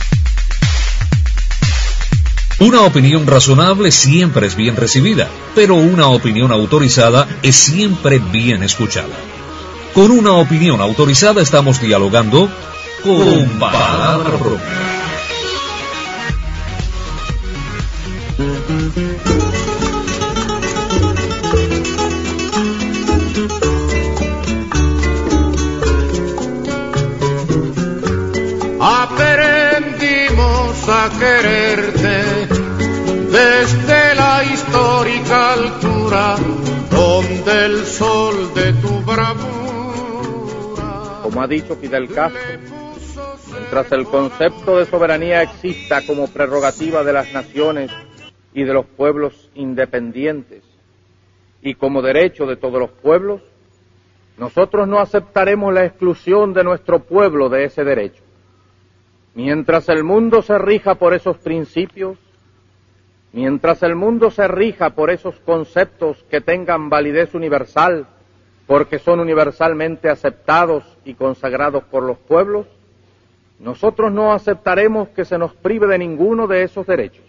Una opinión razonable siempre es bien recibida, pero una opinión autorizada es siempre bien escuchada. Con una opinión autorizada estamos dialogando con palabra propia. Aprendimos a quererte desde la histórica altura donde el sol de tu bravura. Como ha dicho Fidel Castro, mientras el concepto de soberanía exista como prerrogativa de las naciones y de los pueblos independientes y como derecho de todos los pueblos, nosotros no aceptaremos la exclusión de nuestro pueblo de ese derecho. Mientras el mundo se rija por esos principios, mientras el mundo se rija por esos conceptos que tengan validez universal, porque son universalmente aceptados y consagrados por los pueblos, nosotros no aceptaremos que se nos prive de ninguno de esos derechos.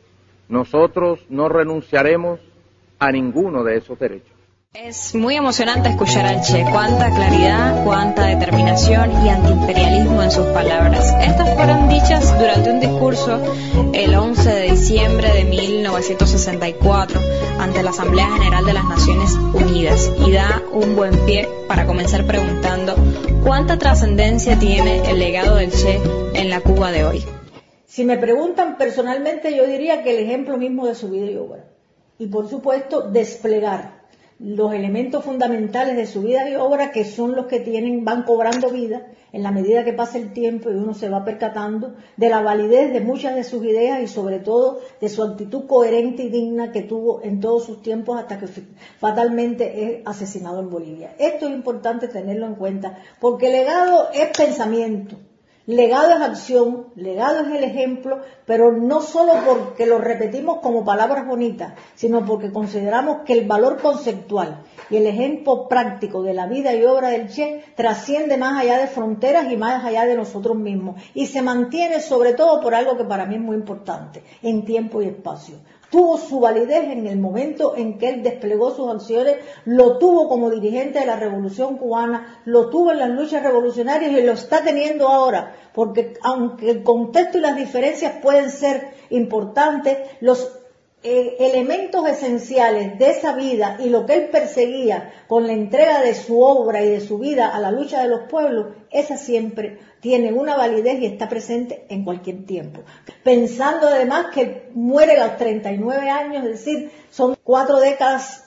Nosotros no renunciaremos a ninguno de esos derechos. Es muy emocionante escuchar al Che, cuánta claridad, cuánta determinación y antiimperialismo en sus palabras. Estas fueron dichas durante un discurso el once de diciembre de mil novecientos sesenta y cuatro ante la Asamblea General de las Naciones Unidas y da un buen pie para comenzar preguntando cuánta trascendencia tiene el legado del Che en la Cuba de hoy. Si me preguntan personalmente, yo diría que el ejemplo mismo de su vida y obra. Y por supuesto, desplegar los elementos fundamentales de su vida y obra, que son los que tienen, van cobrando vida en la medida que pasa el tiempo y uno se va percatando de la validez de muchas de sus ideas y sobre todo de su actitud coherente y digna que tuvo en todos sus tiempos hasta que fatalmente es asesinado en Bolivia. Esto es importante tenerlo en cuenta porque legado es pensamiento. Legado es acción, legado es el ejemplo, pero no solo porque lo repetimos como palabras bonitas, sino porque consideramos que el valor conceptual y el ejemplo práctico de la vida y obra del Che trasciende más allá de fronteras y más allá de nosotros mismos y se mantiene sobre todo por algo que para mí es muy importante, en tiempo y espacio. Tuvo su validez en el momento en que él desplegó sus acciones, lo tuvo como dirigente de la Revolución Cubana, lo tuvo en las luchas revolucionarias y lo está teniendo ahora, porque aunque el contexto y las diferencias pueden ser importantes, los eh, elementos esenciales de esa vida y lo que él perseguía con la entrega de su obra y de su vida a la lucha de los pueblos, esa siempre tiene una validez y está presente en cualquier tiempo. Pensando además que muere a los treinta y nueve años, es decir, son cuatro décadas,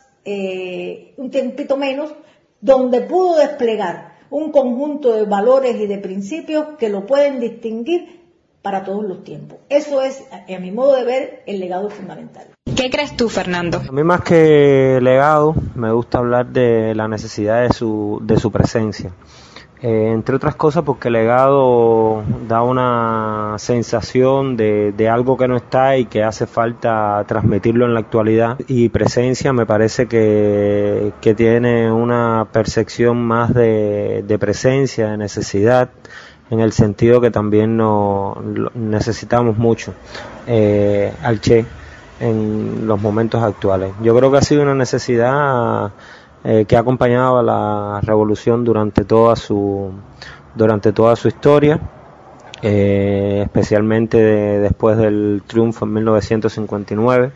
eh, un tiempito menos, donde pudo desplegar un conjunto de valores y de principios que lo pueden distinguir para todos los tiempos. Eso es, a mi modo de ver, el legado fundamental. ¿Qué crees tú, Fernando? A mí más que legado, me gusta hablar de la necesidad de su, de su presencia. Eh, entre otras cosas porque legado da una sensación de, de algo que no está y que hace falta transmitirlo en la actualidad, y presencia me parece que, que tiene una percepción más de, de presencia, de necesidad, en el sentido que también no, necesitamos mucho eh, al Che en los momentos actuales. Yo creo que ha sido una necesidad Eh, que ha acompañado a la revolución durante toda su durante toda su historia, eh, especialmente de, después del triunfo en mil novecientos cincuenta y nueve.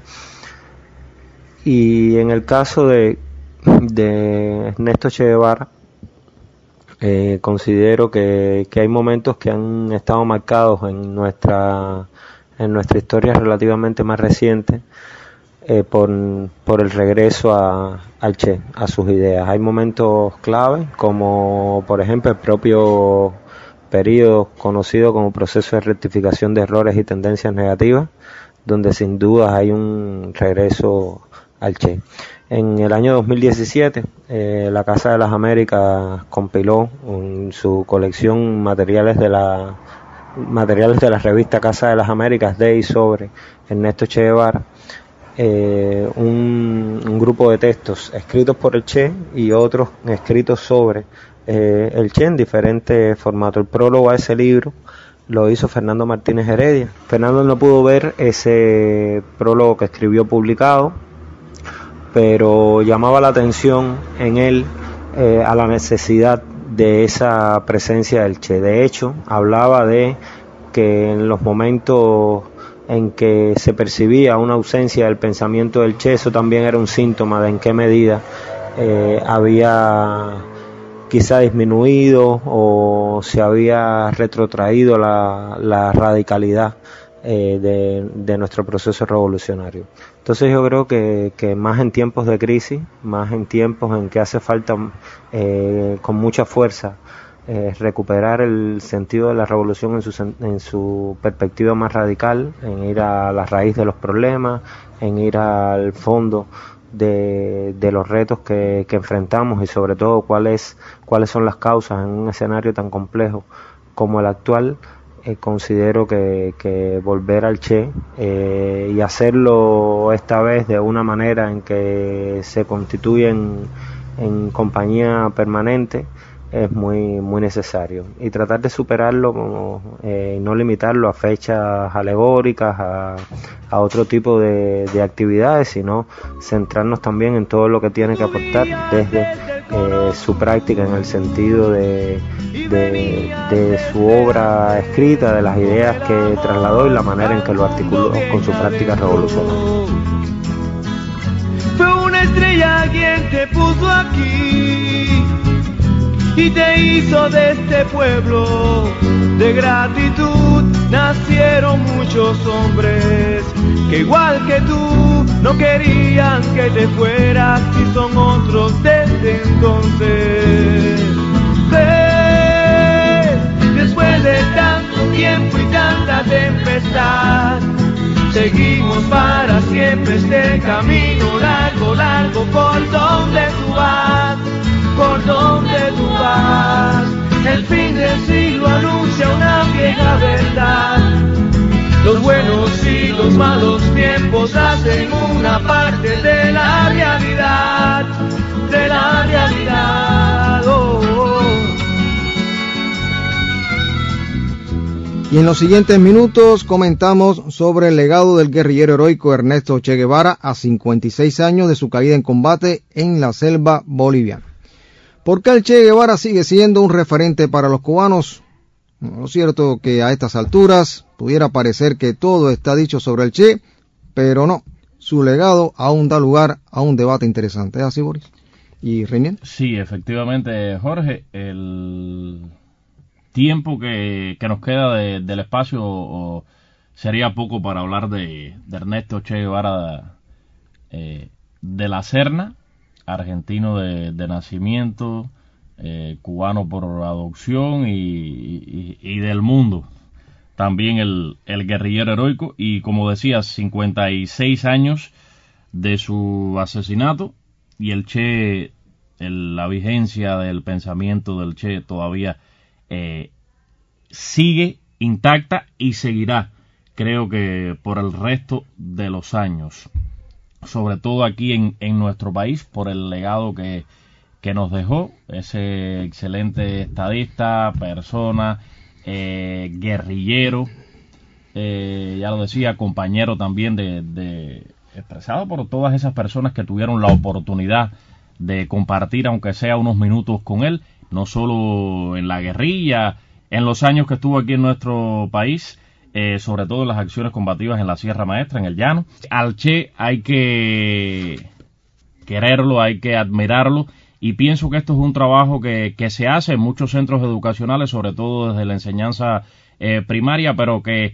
Y en el caso de, de Ernesto Che Guevara, eh, considero que, que hay momentos que han estado marcados en nuestra en nuestra historia relativamente más reciente, Eh, por, por el regreso a, al Che, a sus ideas. Hay momentos clave, como por ejemplo el propio periodo conocido como proceso de rectificación de errores y tendencias negativas, donde sin duda hay un regreso al Che. En el año dos mil diecisiete, eh, la Casa de las Américas compiló en su colección materiales de la materiales de la revista Casa de las Américas de y sobre Ernesto Che Guevara, Eh, un, un grupo de textos escritos por el Che y otros escritos sobre eh, el Che en diferentes formatos. El prólogo a ese libro lo hizo Fernando Martínez Heredia. Fernando no pudo ver ese prólogo que escribió publicado, pero llamaba la atención en él eh, a la necesidad de esa presencia del Che. De hecho, hablaba de que en los momentos en que se percibía una ausencia del pensamiento del Che, eso también era un síntoma de en qué medida eh, había quizá disminuido o se había retrotraído la, la radicalidad eh, de, de nuestro proceso revolucionario. Entonces yo creo que, que más en tiempos de crisis, más en tiempos en que hace falta eh, con mucha fuerza Eh, recuperar el sentido de la revolución en su, en su perspectiva más radical, en ir a la raíz de los problemas, en ir al fondo de, de los retos que, que enfrentamos y sobre todo cuáles cuáles son las causas en un escenario tan complejo como el actual. Eh, considero que, que volver al Che eh, y hacerlo esta vez de una manera en que se constituye en, en compañía permanente es muy muy necesario, y tratar de superarlo como, eh, no limitarlo a fechas alegóricas, a, a otro tipo de, de actividades, sino centrarnos también en todo lo que tiene que aportar desde eh, su práctica, en el sentido de, de, de su obra escrita, de las ideas que trasladó y la manera en que lo articuló con su práctica revolucionaria. Fue una estrella quien te puso aquí y te hizo de este pueblo de gratitud. Nacieron muchos hombres que igual que tú no querían que te fueras, y son otros desde entonces. Ves, después de tanto tiempo y tanta tempestad, seguimos para siempre este camino largo, largo, por donde tú vas, por donde tú vas. El fin del siglo anuncia una vieja verdad. Los buenos y los malos tiempos hacen una parte de la realidad, de la realidad. Oh, oh. Y en los siguientes minutos comentamos sobre el legado del guerrillero heroico Ernesto Che Guevara a cincuenta y seis años de su caída en combate en la selva boliviana. ¿Por qué el Che Guevara sigue siendo un referente para los cubanos? Lo cierto que a estas alturas pudiera parecer que todo está dicho sobre el Che, pero no. Su legado aún da lugar a un debate interesante. ¿Es así, Boris? ¿Y Reinier? Sí, efectivamente, Jorge. El tiempo que, que nos queda de, del espacio o, sería poco para hablar de, de Ernesto Che Guevara eh, de la Serna, argentino de, de nacimiento, eh, cubano por adopción y, y, y del mundo, también el, el guerrillero heroico, y como decía, cincuenta y seis años de su asesinato, y el Che, el, la vigencia del pensamiento del Che todavía eh, sigue intacta y seguirá, creo que por el resto de los años, sobre todo aquí en, en nuestro país, por el legado que, que nos dejó ese excelente estadista, persona, eh, guerrillero, eh, ya lo decía, compañero también de, de expresado por todas esas personas que tuvieron la oportunidad de compartir, aunque sea unos minutos con él, no solo en la guerrilla, en los años que estuvo aquí en nuestro país, eh, sobre todo en las acciones combativas en la Sierra Maestra, en el llano. Al Che hay que quererlo, hay que admirarlo, y pienso que esto es un trabajo que, que se hace en muchos centros educacionales, sobre todo desde la enseñanza eh, primaria, pero que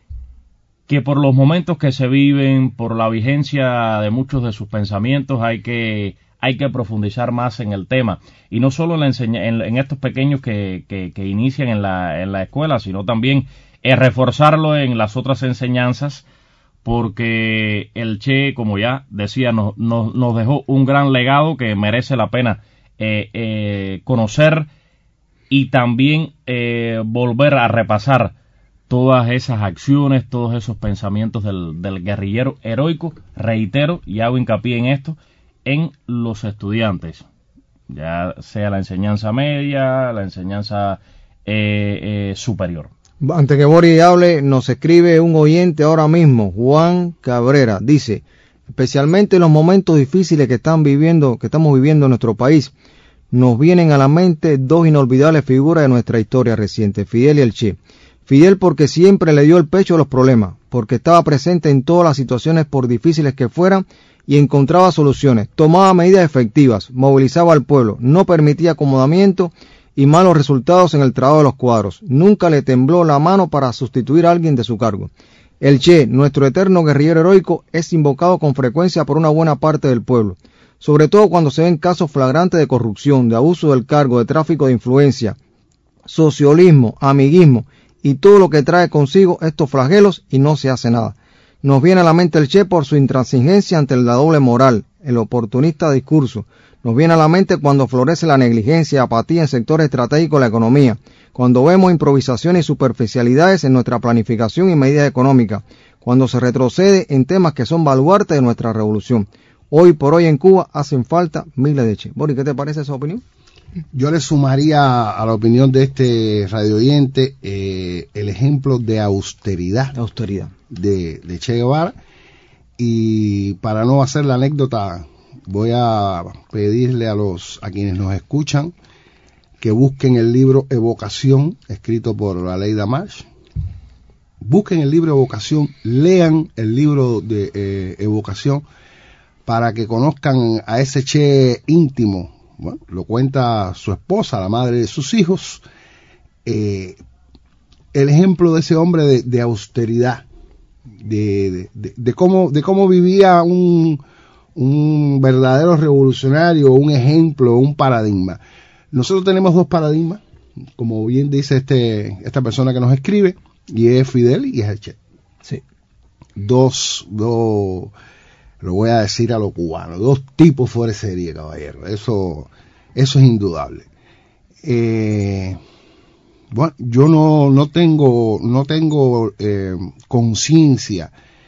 que por los momentos que se viven, por la vigencia de muchos de sus pensamientos, hay que hay que profundizar más en el tema, y no solo en, la enseña, en, en estos pequeños que, que, que inician en la, en la escuela, sino también eh, reforzarlo en las otras enseñanzas, porque el Che, como ya decía, nos, nos, nos dejó un gran legado que merece la pena eh, eh, conocer, y también eh, volver a repasar todas esas acciones, todos esos pensamientos del, del guerrillero heroico, reitero, y hago hincapié en esto, en los estudiantes, ya sea la enseñanza media, la enseñanza eh, eh, superior. Antes que Boris hable, nos escribe un oyente ahora mismo, Juan Cabrera, dice: especialmente en los momentos difíciles que están viviendo, que estamos viviendo en nuestro país, nos vienen a la mente dos inolvidables figuras de nuestra historia reciente, Fidel y el Che. Fidel porque siempre le dio el pecho a los problemas, porque estaba presente en todas las situaciones por difíciles que fueran y encontraba soluciones, tomaba medidas efectivas, movilizaba al pueblo, no permitía acomodamiento y malos resultados en el trabajo de los cuadros, nunca le tembló la mano para sustituir a alguien de su cargo. El Che, nuestro eterno guerrillero heroico, es invocado con frecuencia por una buena parte del pueblo, sobre todo cuando se ven casos flagrantes de corrupción, de abuso del cargo, de tráfico de influencia, socialismo, amiguismo y todo lo que trae consigo estos flagelos, y no se hace nada. Nos viene a la mente el Che por su intransigencia ante la doble moral, el oportunista discurso. Nos viene a la mente cuando florece la negligencia y apatía en sectores estratégicos de la economía, cuando vemos improvisaciones y superficialidades en nuestra planificación y medidas económicas, cuando se retrocede en temas que son baluartes de nuestra revolución. Hoy por hoy en Cuba hacen falta miles de Che. Boris, ¿qué te parece esa opinión? Yo le sumaría a la opinión de este radio oyente eh, el ejemplo de austeridad, austeridad. De, de Che Guevara, y para no hacer la anécdota voy a pedirle a los a quienes nos escuchan que busquen el libro Evocación, escrito por Aleida Marsh. Busquen el libro Evocación, lean el libro de eh, Evocación para que conozcan a ese Che íntimo. Bueno, lo cuenta su esposa, la madre de sus hijos, eh, el ejemplo de ese hombre de, de austeridad, de, de, de, de cómo de cómo vivía un, un verdadero revolucionario, un ejemplo, un paradigma. Nosotros tenemos dos paradigmas, como bien dice este esta persona que nos escribe, y es Fidel y es el Che. Sí. Dos, dos, lo voy a decir a lo cubano, dos tipos fuera de serie, caballero. Eso, eso es indudable. Eh, bueno, yo no, no tengo, no tengo eh, conciencia.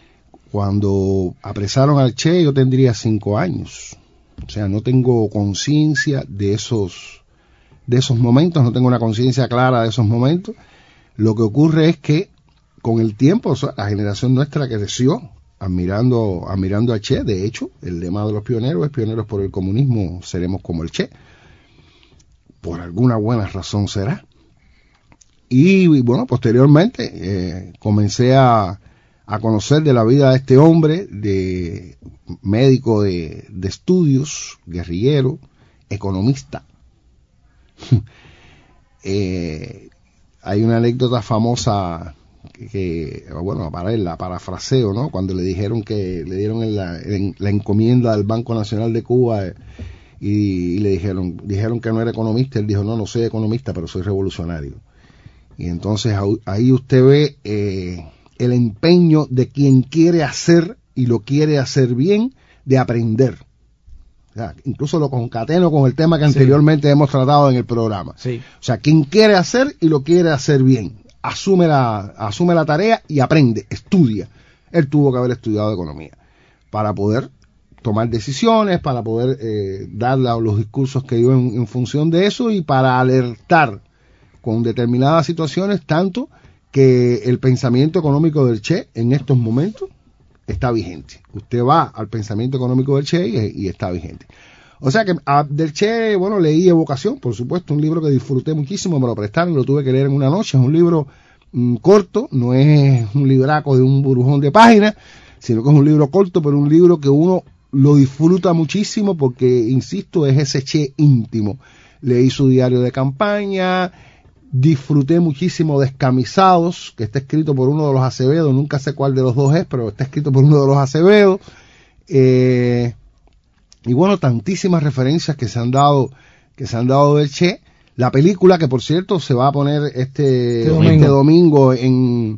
Cuando apresaron al Che, yo tendría cinco años. O sea, no tengo conciencia de esos, de esos momentos, no tengo una conciencia clara de esos momentos. Lo que ocurre es que con el tiempo, o sea, la generación nuestra creció admirando, admirando a Che. De hecho, el lema de los pioneros es: pioneros por el comunismo, seremos como el Che. Por alguna buena razón será. Y bueno, posteriormente eh, comencé a, a conocer de la vida de este hombre, de médico de, de estudios, guerrillero, economista. eh, hay una anécdota famosa que, bueno, para él, la parafraseo, ¿no? Cuando le dijeron que le dieron la, la encomienda del Banco Nacional de Cuba, eh, y, y le dijeron, dijeron que no era economista, él dijo: no, no soy economista, pero soy revolucionario. Y entonces ahí usted ve eh, el empeño de quien quiere hacer y lo quiere hacer bien, de aprender. O sea, incluso lo concateno con el tema que anteriormente sí. hemos tratado en el programa. Sí. O sea, quien quiere hacer y lo quiere hacer bien, asume la, asume la tarea y aprende, estudia. Él tuvo que haber estudiado economía para poder tomar decisiones, para poder eh, dar los discursos que dio en, en función de eso y para alertar con determinadas situaciones, tanto que el pensamiento económico del Che en estos momentos está vigente. Usted va al pensamiento económico del Che y, y está vigente. O sea que a, del Che, bueno, leí Evocación, por supuesto, un libro que disfruté muchísimo, me lo prestaron, lo tuve que leer en una noche, es un libro mm, corto, no es un libraco de un burujón de páginas, sino que es un libro corto, pero un libro que uno lo disfruta muchísimo porque, insisto, es ese Che íntimo. Leí su diario de campaña, disfruté muchísimo Descamisados, que está escrito por uno de los Acevedo, nunca sé cuál de los dos es, pero está escrito por uno de los Acevedo. Eh, y bueno, tantísimas referencias que se han dado, que se han dado del Che. La película, que por cierto se va a poner este, este domingo, este domingo en,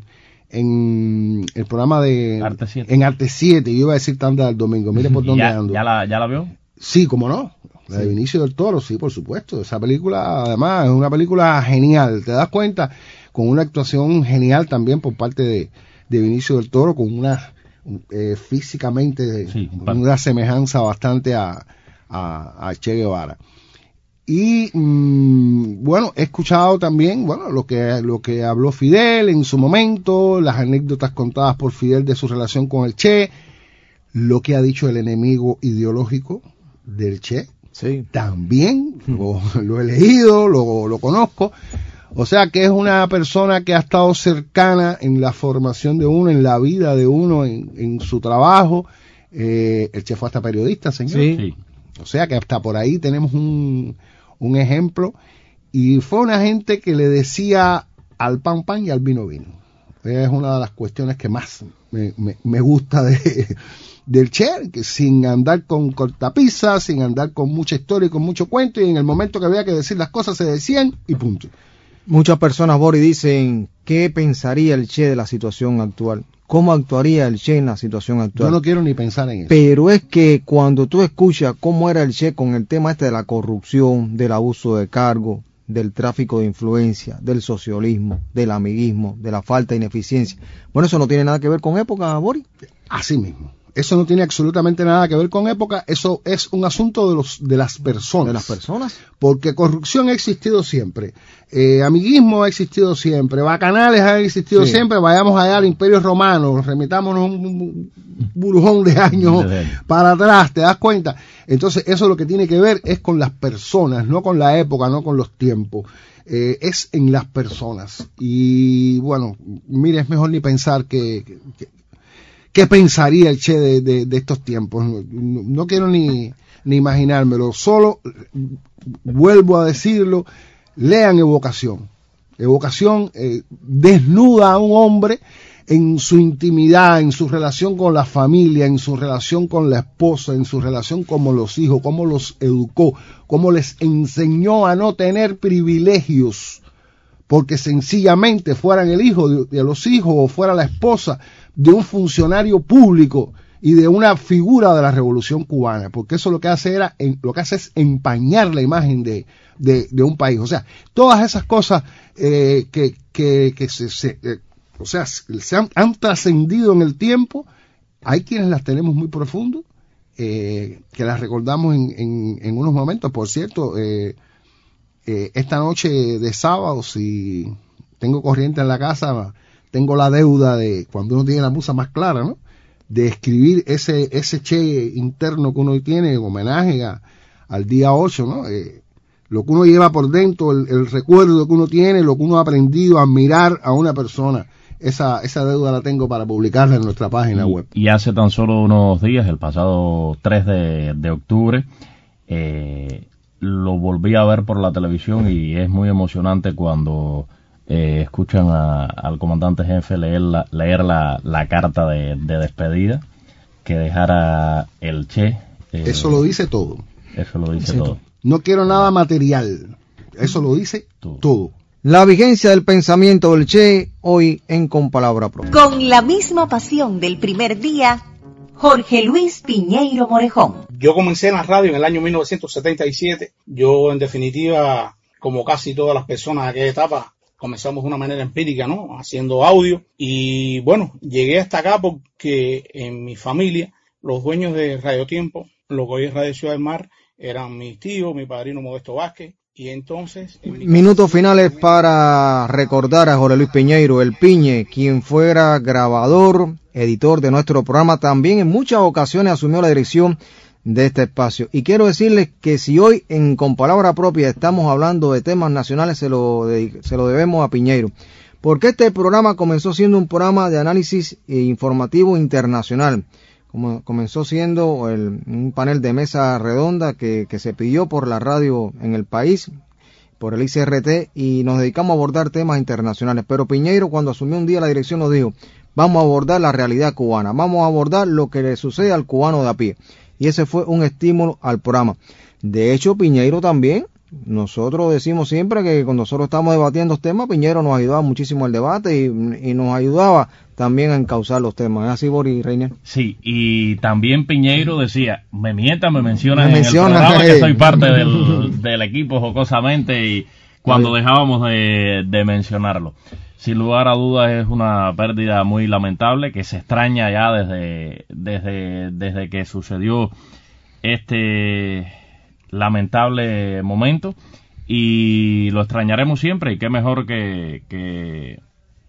en el programa de Arte siete. En Arte siete, yo iba a decir tanda del domingo, mire por dónde ya, ando. ¿Ya la, ya la vio? Sí, cómo no. La de Vinicio del Toro, sí, por supuesto. Esa película, además, es una película genial. Te das cuenta, con una actuación genial también por parte de, de Vinicio del Toro, con una eh, físicamente sí, una semejanza bastante a, a, a Che Guevara. Y mmm, bueno, he escuchado también, bueno, lo que lo que habló Fidel en su momento, las anécdotas contadas por Fidel de su relación con el Che, lo que ha dicho el enemigo ideológico del Che. Sí. También lo, lo he leído, lo, lo conozco. O sea que es una persona que ha estado cercana en la formación de uno, en la vida de uno, en, en su trabajo. Eh, el Che fue hasta periodista, señor. Sí. O sea que hasta por ahí tenemos un, un ejemplo. Y fue una gente que le decía al pan pan y al vino vino. Es una de las cuestiones que más me, me, me gusta de... del Che, que sin andar con cortapisas, sin andar con mucha historia y con mucho cuento, y en el momento que había que decir las cosas se decían y punto. Muchas personas, Boris, dicen, ¿qué pensaría el Che de la situación actual? ¿Cómo actuaría el Che en la situación actual? Yo no quiero ni pensar en eso. Pero es que cuando tú escuchas cómo era el Che con el tema este de la corrupción, del abuso de cargo, del tráfico de influencia, del socialismo, del amiguismo, de la falta de ineficiencia, bueno, eso no tiene nada que ver con época, Boris. Así mismo. Eso no tiene absolutamente nada que ver con época, eso es un asunto de los de las personas. ¿De las personas? Porque corrupción ha existido siempre, eh, amiguismo ha existido siempre, bacanales han existido sí. siempre, vayamos allá al Imperio Romano, remitámonos un burujón de años para atrás, ¿te das cuenta? Entonces eso lo que tiene que ver es con las personas, no con la época, no con los tiempos. Eh, es en las personas. Y bueno, mire, es mejor ni pensar que... que, que ¿Qué pensaría el Che de, de, de estos tiempos? No, no, no quiero ni, ni imaginármelo. Solo, vuelvo a decirlo, lean Evocación. Evocación eh, desnuda a un hombre en su intimidad, en su relación con la familia, en su relación con la esposa, en su relación con los hijos, cómo los educó, cómo les enseñó a no tener privilegios, porque sencillamente fueran el hijo de, de los hijos o fuera la esposa de un funcionario público y de una figura de la Revolución Cubana, porque eso lo que hace era en, lo que hace es empañar la imagen de, de, de un país. O sea, todas esas cosas eh, que, que, que se, se eh, o sea, se han, han trascendido en el tiempo, hay quienes las tenemos muy profundo, eh, que las recordamos en, en, en unos momentos. Por cierto, eh, eh, esta noche de sábado, si tengo corriente en la casa, tengo la deuda de, cuando uno tiene la musa más clara, ¿no?, de escribir ese ese Che interno que uno tiene en homenaje a, al día ocho, ¿no? Eh, lo que uno lleva por dentro, el, el recuerdo que uno tiene, lo que uno ha aprendido a admirar a una persona. Esa esa deuda la tengo para publicarla en nuestra página y, web. Y hace tan solo unos días, el pasado tres de, de octubre, eh, lo volví a ver por la televisión y es muy emocionante cuando eh, escuchan a, al comandante jefe leer la, leer la, la carta de, de despedida que dejara el Che. Eh, eso lo dice todo. Eso lo dice sí, todo. No quiero nada material. Eso lo dice todo. todo. La vigencia del pensamiento del Che, hoy en Con Palabra Propia. Con la misma pasión del primer día, Jorge Luis Piñeiro Morejón. Yo comencé en la radio en el año mil novecientos setenta y siete. Yo, en definitiva, como casi todas las personas de aquella etapa, comenzamos de una manera empírica, ¿no? Haciendo audio. Y bueno, llegué hasta acá porque en mi familia, los dueños de Radio Tiempo, lo que hoy es Radio Ciudad del Mar, eran mis tíos, mi padrino Modesto Vázquez. Y entonces... Minutos finales para recordar a Jorge Luis Piñeiro, el Piñe, quien fuera grabador, editor de nuestro programa, también en muchas ocasiones asumió la dirección de este espacio. Y quiero decirles que si hoy en Con Palabra Propia estamos hablando de temas nacionales, se lo, de, se lo debemos a Piñeiro. Porque este programa comenzó siendo un programa de análisis informativo internacional. Como comenzó siendo el, un panel de mesa redonda que, que se pidió por la radio en el país, por el I C R T, y nos dedicamos a abordar temas internacionales. Pero Piñeiro, cuando asumió un día la dirección, nos dijo: vamos a abordar la realidad cubana, vamos a abordar lo que le sucede al cubano de a pie. Y ese fue un estímulo al programa. De hecho, Piñeiro también, nosotros decimos siempre que cuando nosotros estamos debatiendo temas, Piñeiro nos ayudaba muchísimo al debate y, y nos ayudaba también a encauzar los temas. ¿Es así, Boris Reiner? Sí, y también Piñeiro decía: me mientan, me mencionan me en menciona, el programa eh. que soy parte del, del equipo jocosamente, y cuando dejábamos de, de mencionarlo. Sin lugar a dudas es una pérdida muy lamentable que se extraña ya desde, desde, desde que sucedió este lamentable momento, y lo extrañaremos siempre, y qué mejor que, que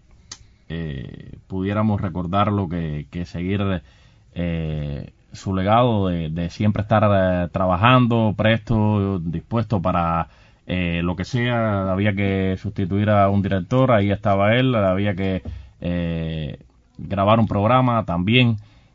eh, pudiéramos recordarlo que, que seguir eh, su legado de, de siempre estar eh, trabajando, presto, dispuesto para eh, lo que sea. Había que sustituir a un director, ahí estaba él, había que eh, grabar un programa también,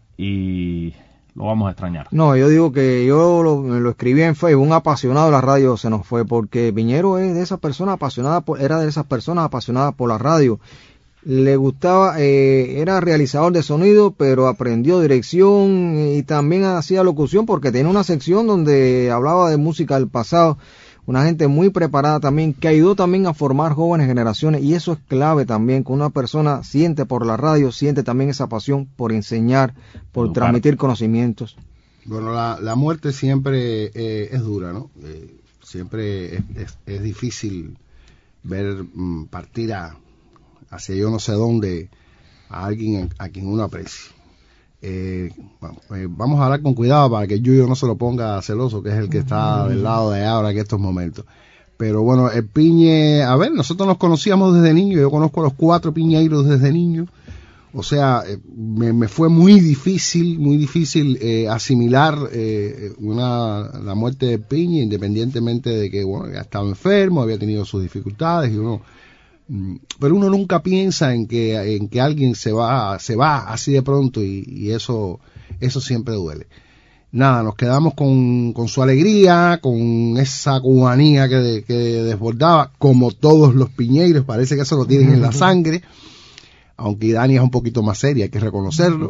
y lo vamos a extrañar. No, yo digo que yo lo, lo escribí en Facebook, un apasionado de la radio se nos fue, porque Piñeiro es de esas personas apasionadas por, era de esas personas apasionadas por la radio. Le gustaba, eh, era realizador de sonido, pero aprendió dirección y también hacía locución, porque tenía una sección donde hablaba de música del pasado. Una gente muy preparada también, que ayudó también a formar jóvenes generaciones, y eso es clave también, que una persona siente por la radio, siente también esa pasión por enseñar, por Educar. transmitir conocimientos. Bueno, la, la muerte siempre eh, es dura, ¿no? Eh, siempre es, es, es difícil ver mm, partir a, hacia yo no sé dónde a alguien a, a quien uno aprecia. Eh, bueno, eh, vamos a hablar con cuidado para que Yuyo no se lo ponga celoso, que es el que está del lado de ahora en estos momentos. Pero bueno, el Piñe, a ver, nosotros nos conocíamos desde niños, yo conozco a los cuatro Piñeiros desde niños, o sea, eh, me, me fue muy difícil, muy difícil eh, asimilar eh, una, la muerte de Piñe, independientemente de que, bueno, ya estaba enfermo, había tenido sus dificultades, y uno... pero uno nunca piensa en que en que alguien se va se va así de pronto, y, y eso eso siempre duele. Nada, nos quedamos con, con su alegría, con esa cubanía que, que desbordaba, como todos los Piñeiros, parece que eso lo tienen en la sangre, aunque Dani es un poquito más seria, hay que reconocerlo.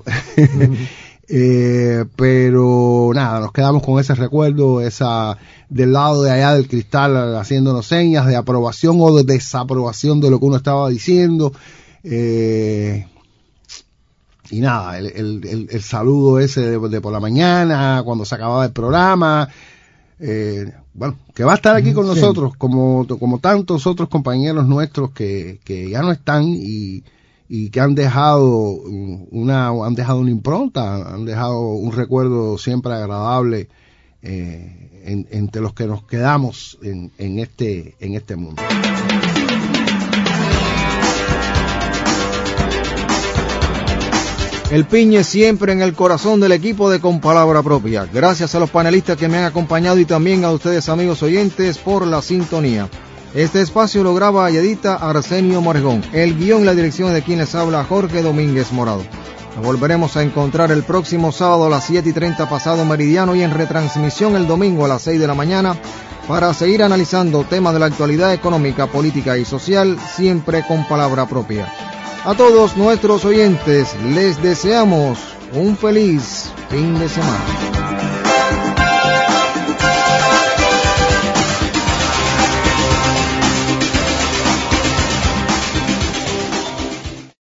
Eh, pero nada, nos quedamos con ese recuerdo, esa del lado de allá del cristal haciéndonos señas de aprobación o de desaprobación de lo que uno estaba diciendo, eh, y nada, el, el, el, el saludo ese de, de por la mañana cuando se acababa el programa, eh, bueno, que va a estar aquí con nosotros, sí, como, como tantos otros compañeros nuestros que, que ya no están y y que han dejado una han dejado una impronta, han dejado un recuerdo siempre agradable eh, en, entre los que nos quedamos en, en este en este mundo. El Piñe siempre en el corazón del equipo de Con Palabra Propia. Gracias a los panelistas que me han acompañado y también a ustedes, amigos oyentes, por la sintonía. Este espacio lo graba y edita Arsenio Morejón. El guión y la dirección de quien les habla, Jorge Domínguez Morado. Nos volveremos a encontrar el próximo sábado a las siete y treinta pasado meridiano, y en retransmisión el domingo a las seis de la mañana para seguir analizando temas de la actualidad económica, política y social, siempre con palabra propia. A todos nuestros oyentes les deseamos un feliz fin de semana.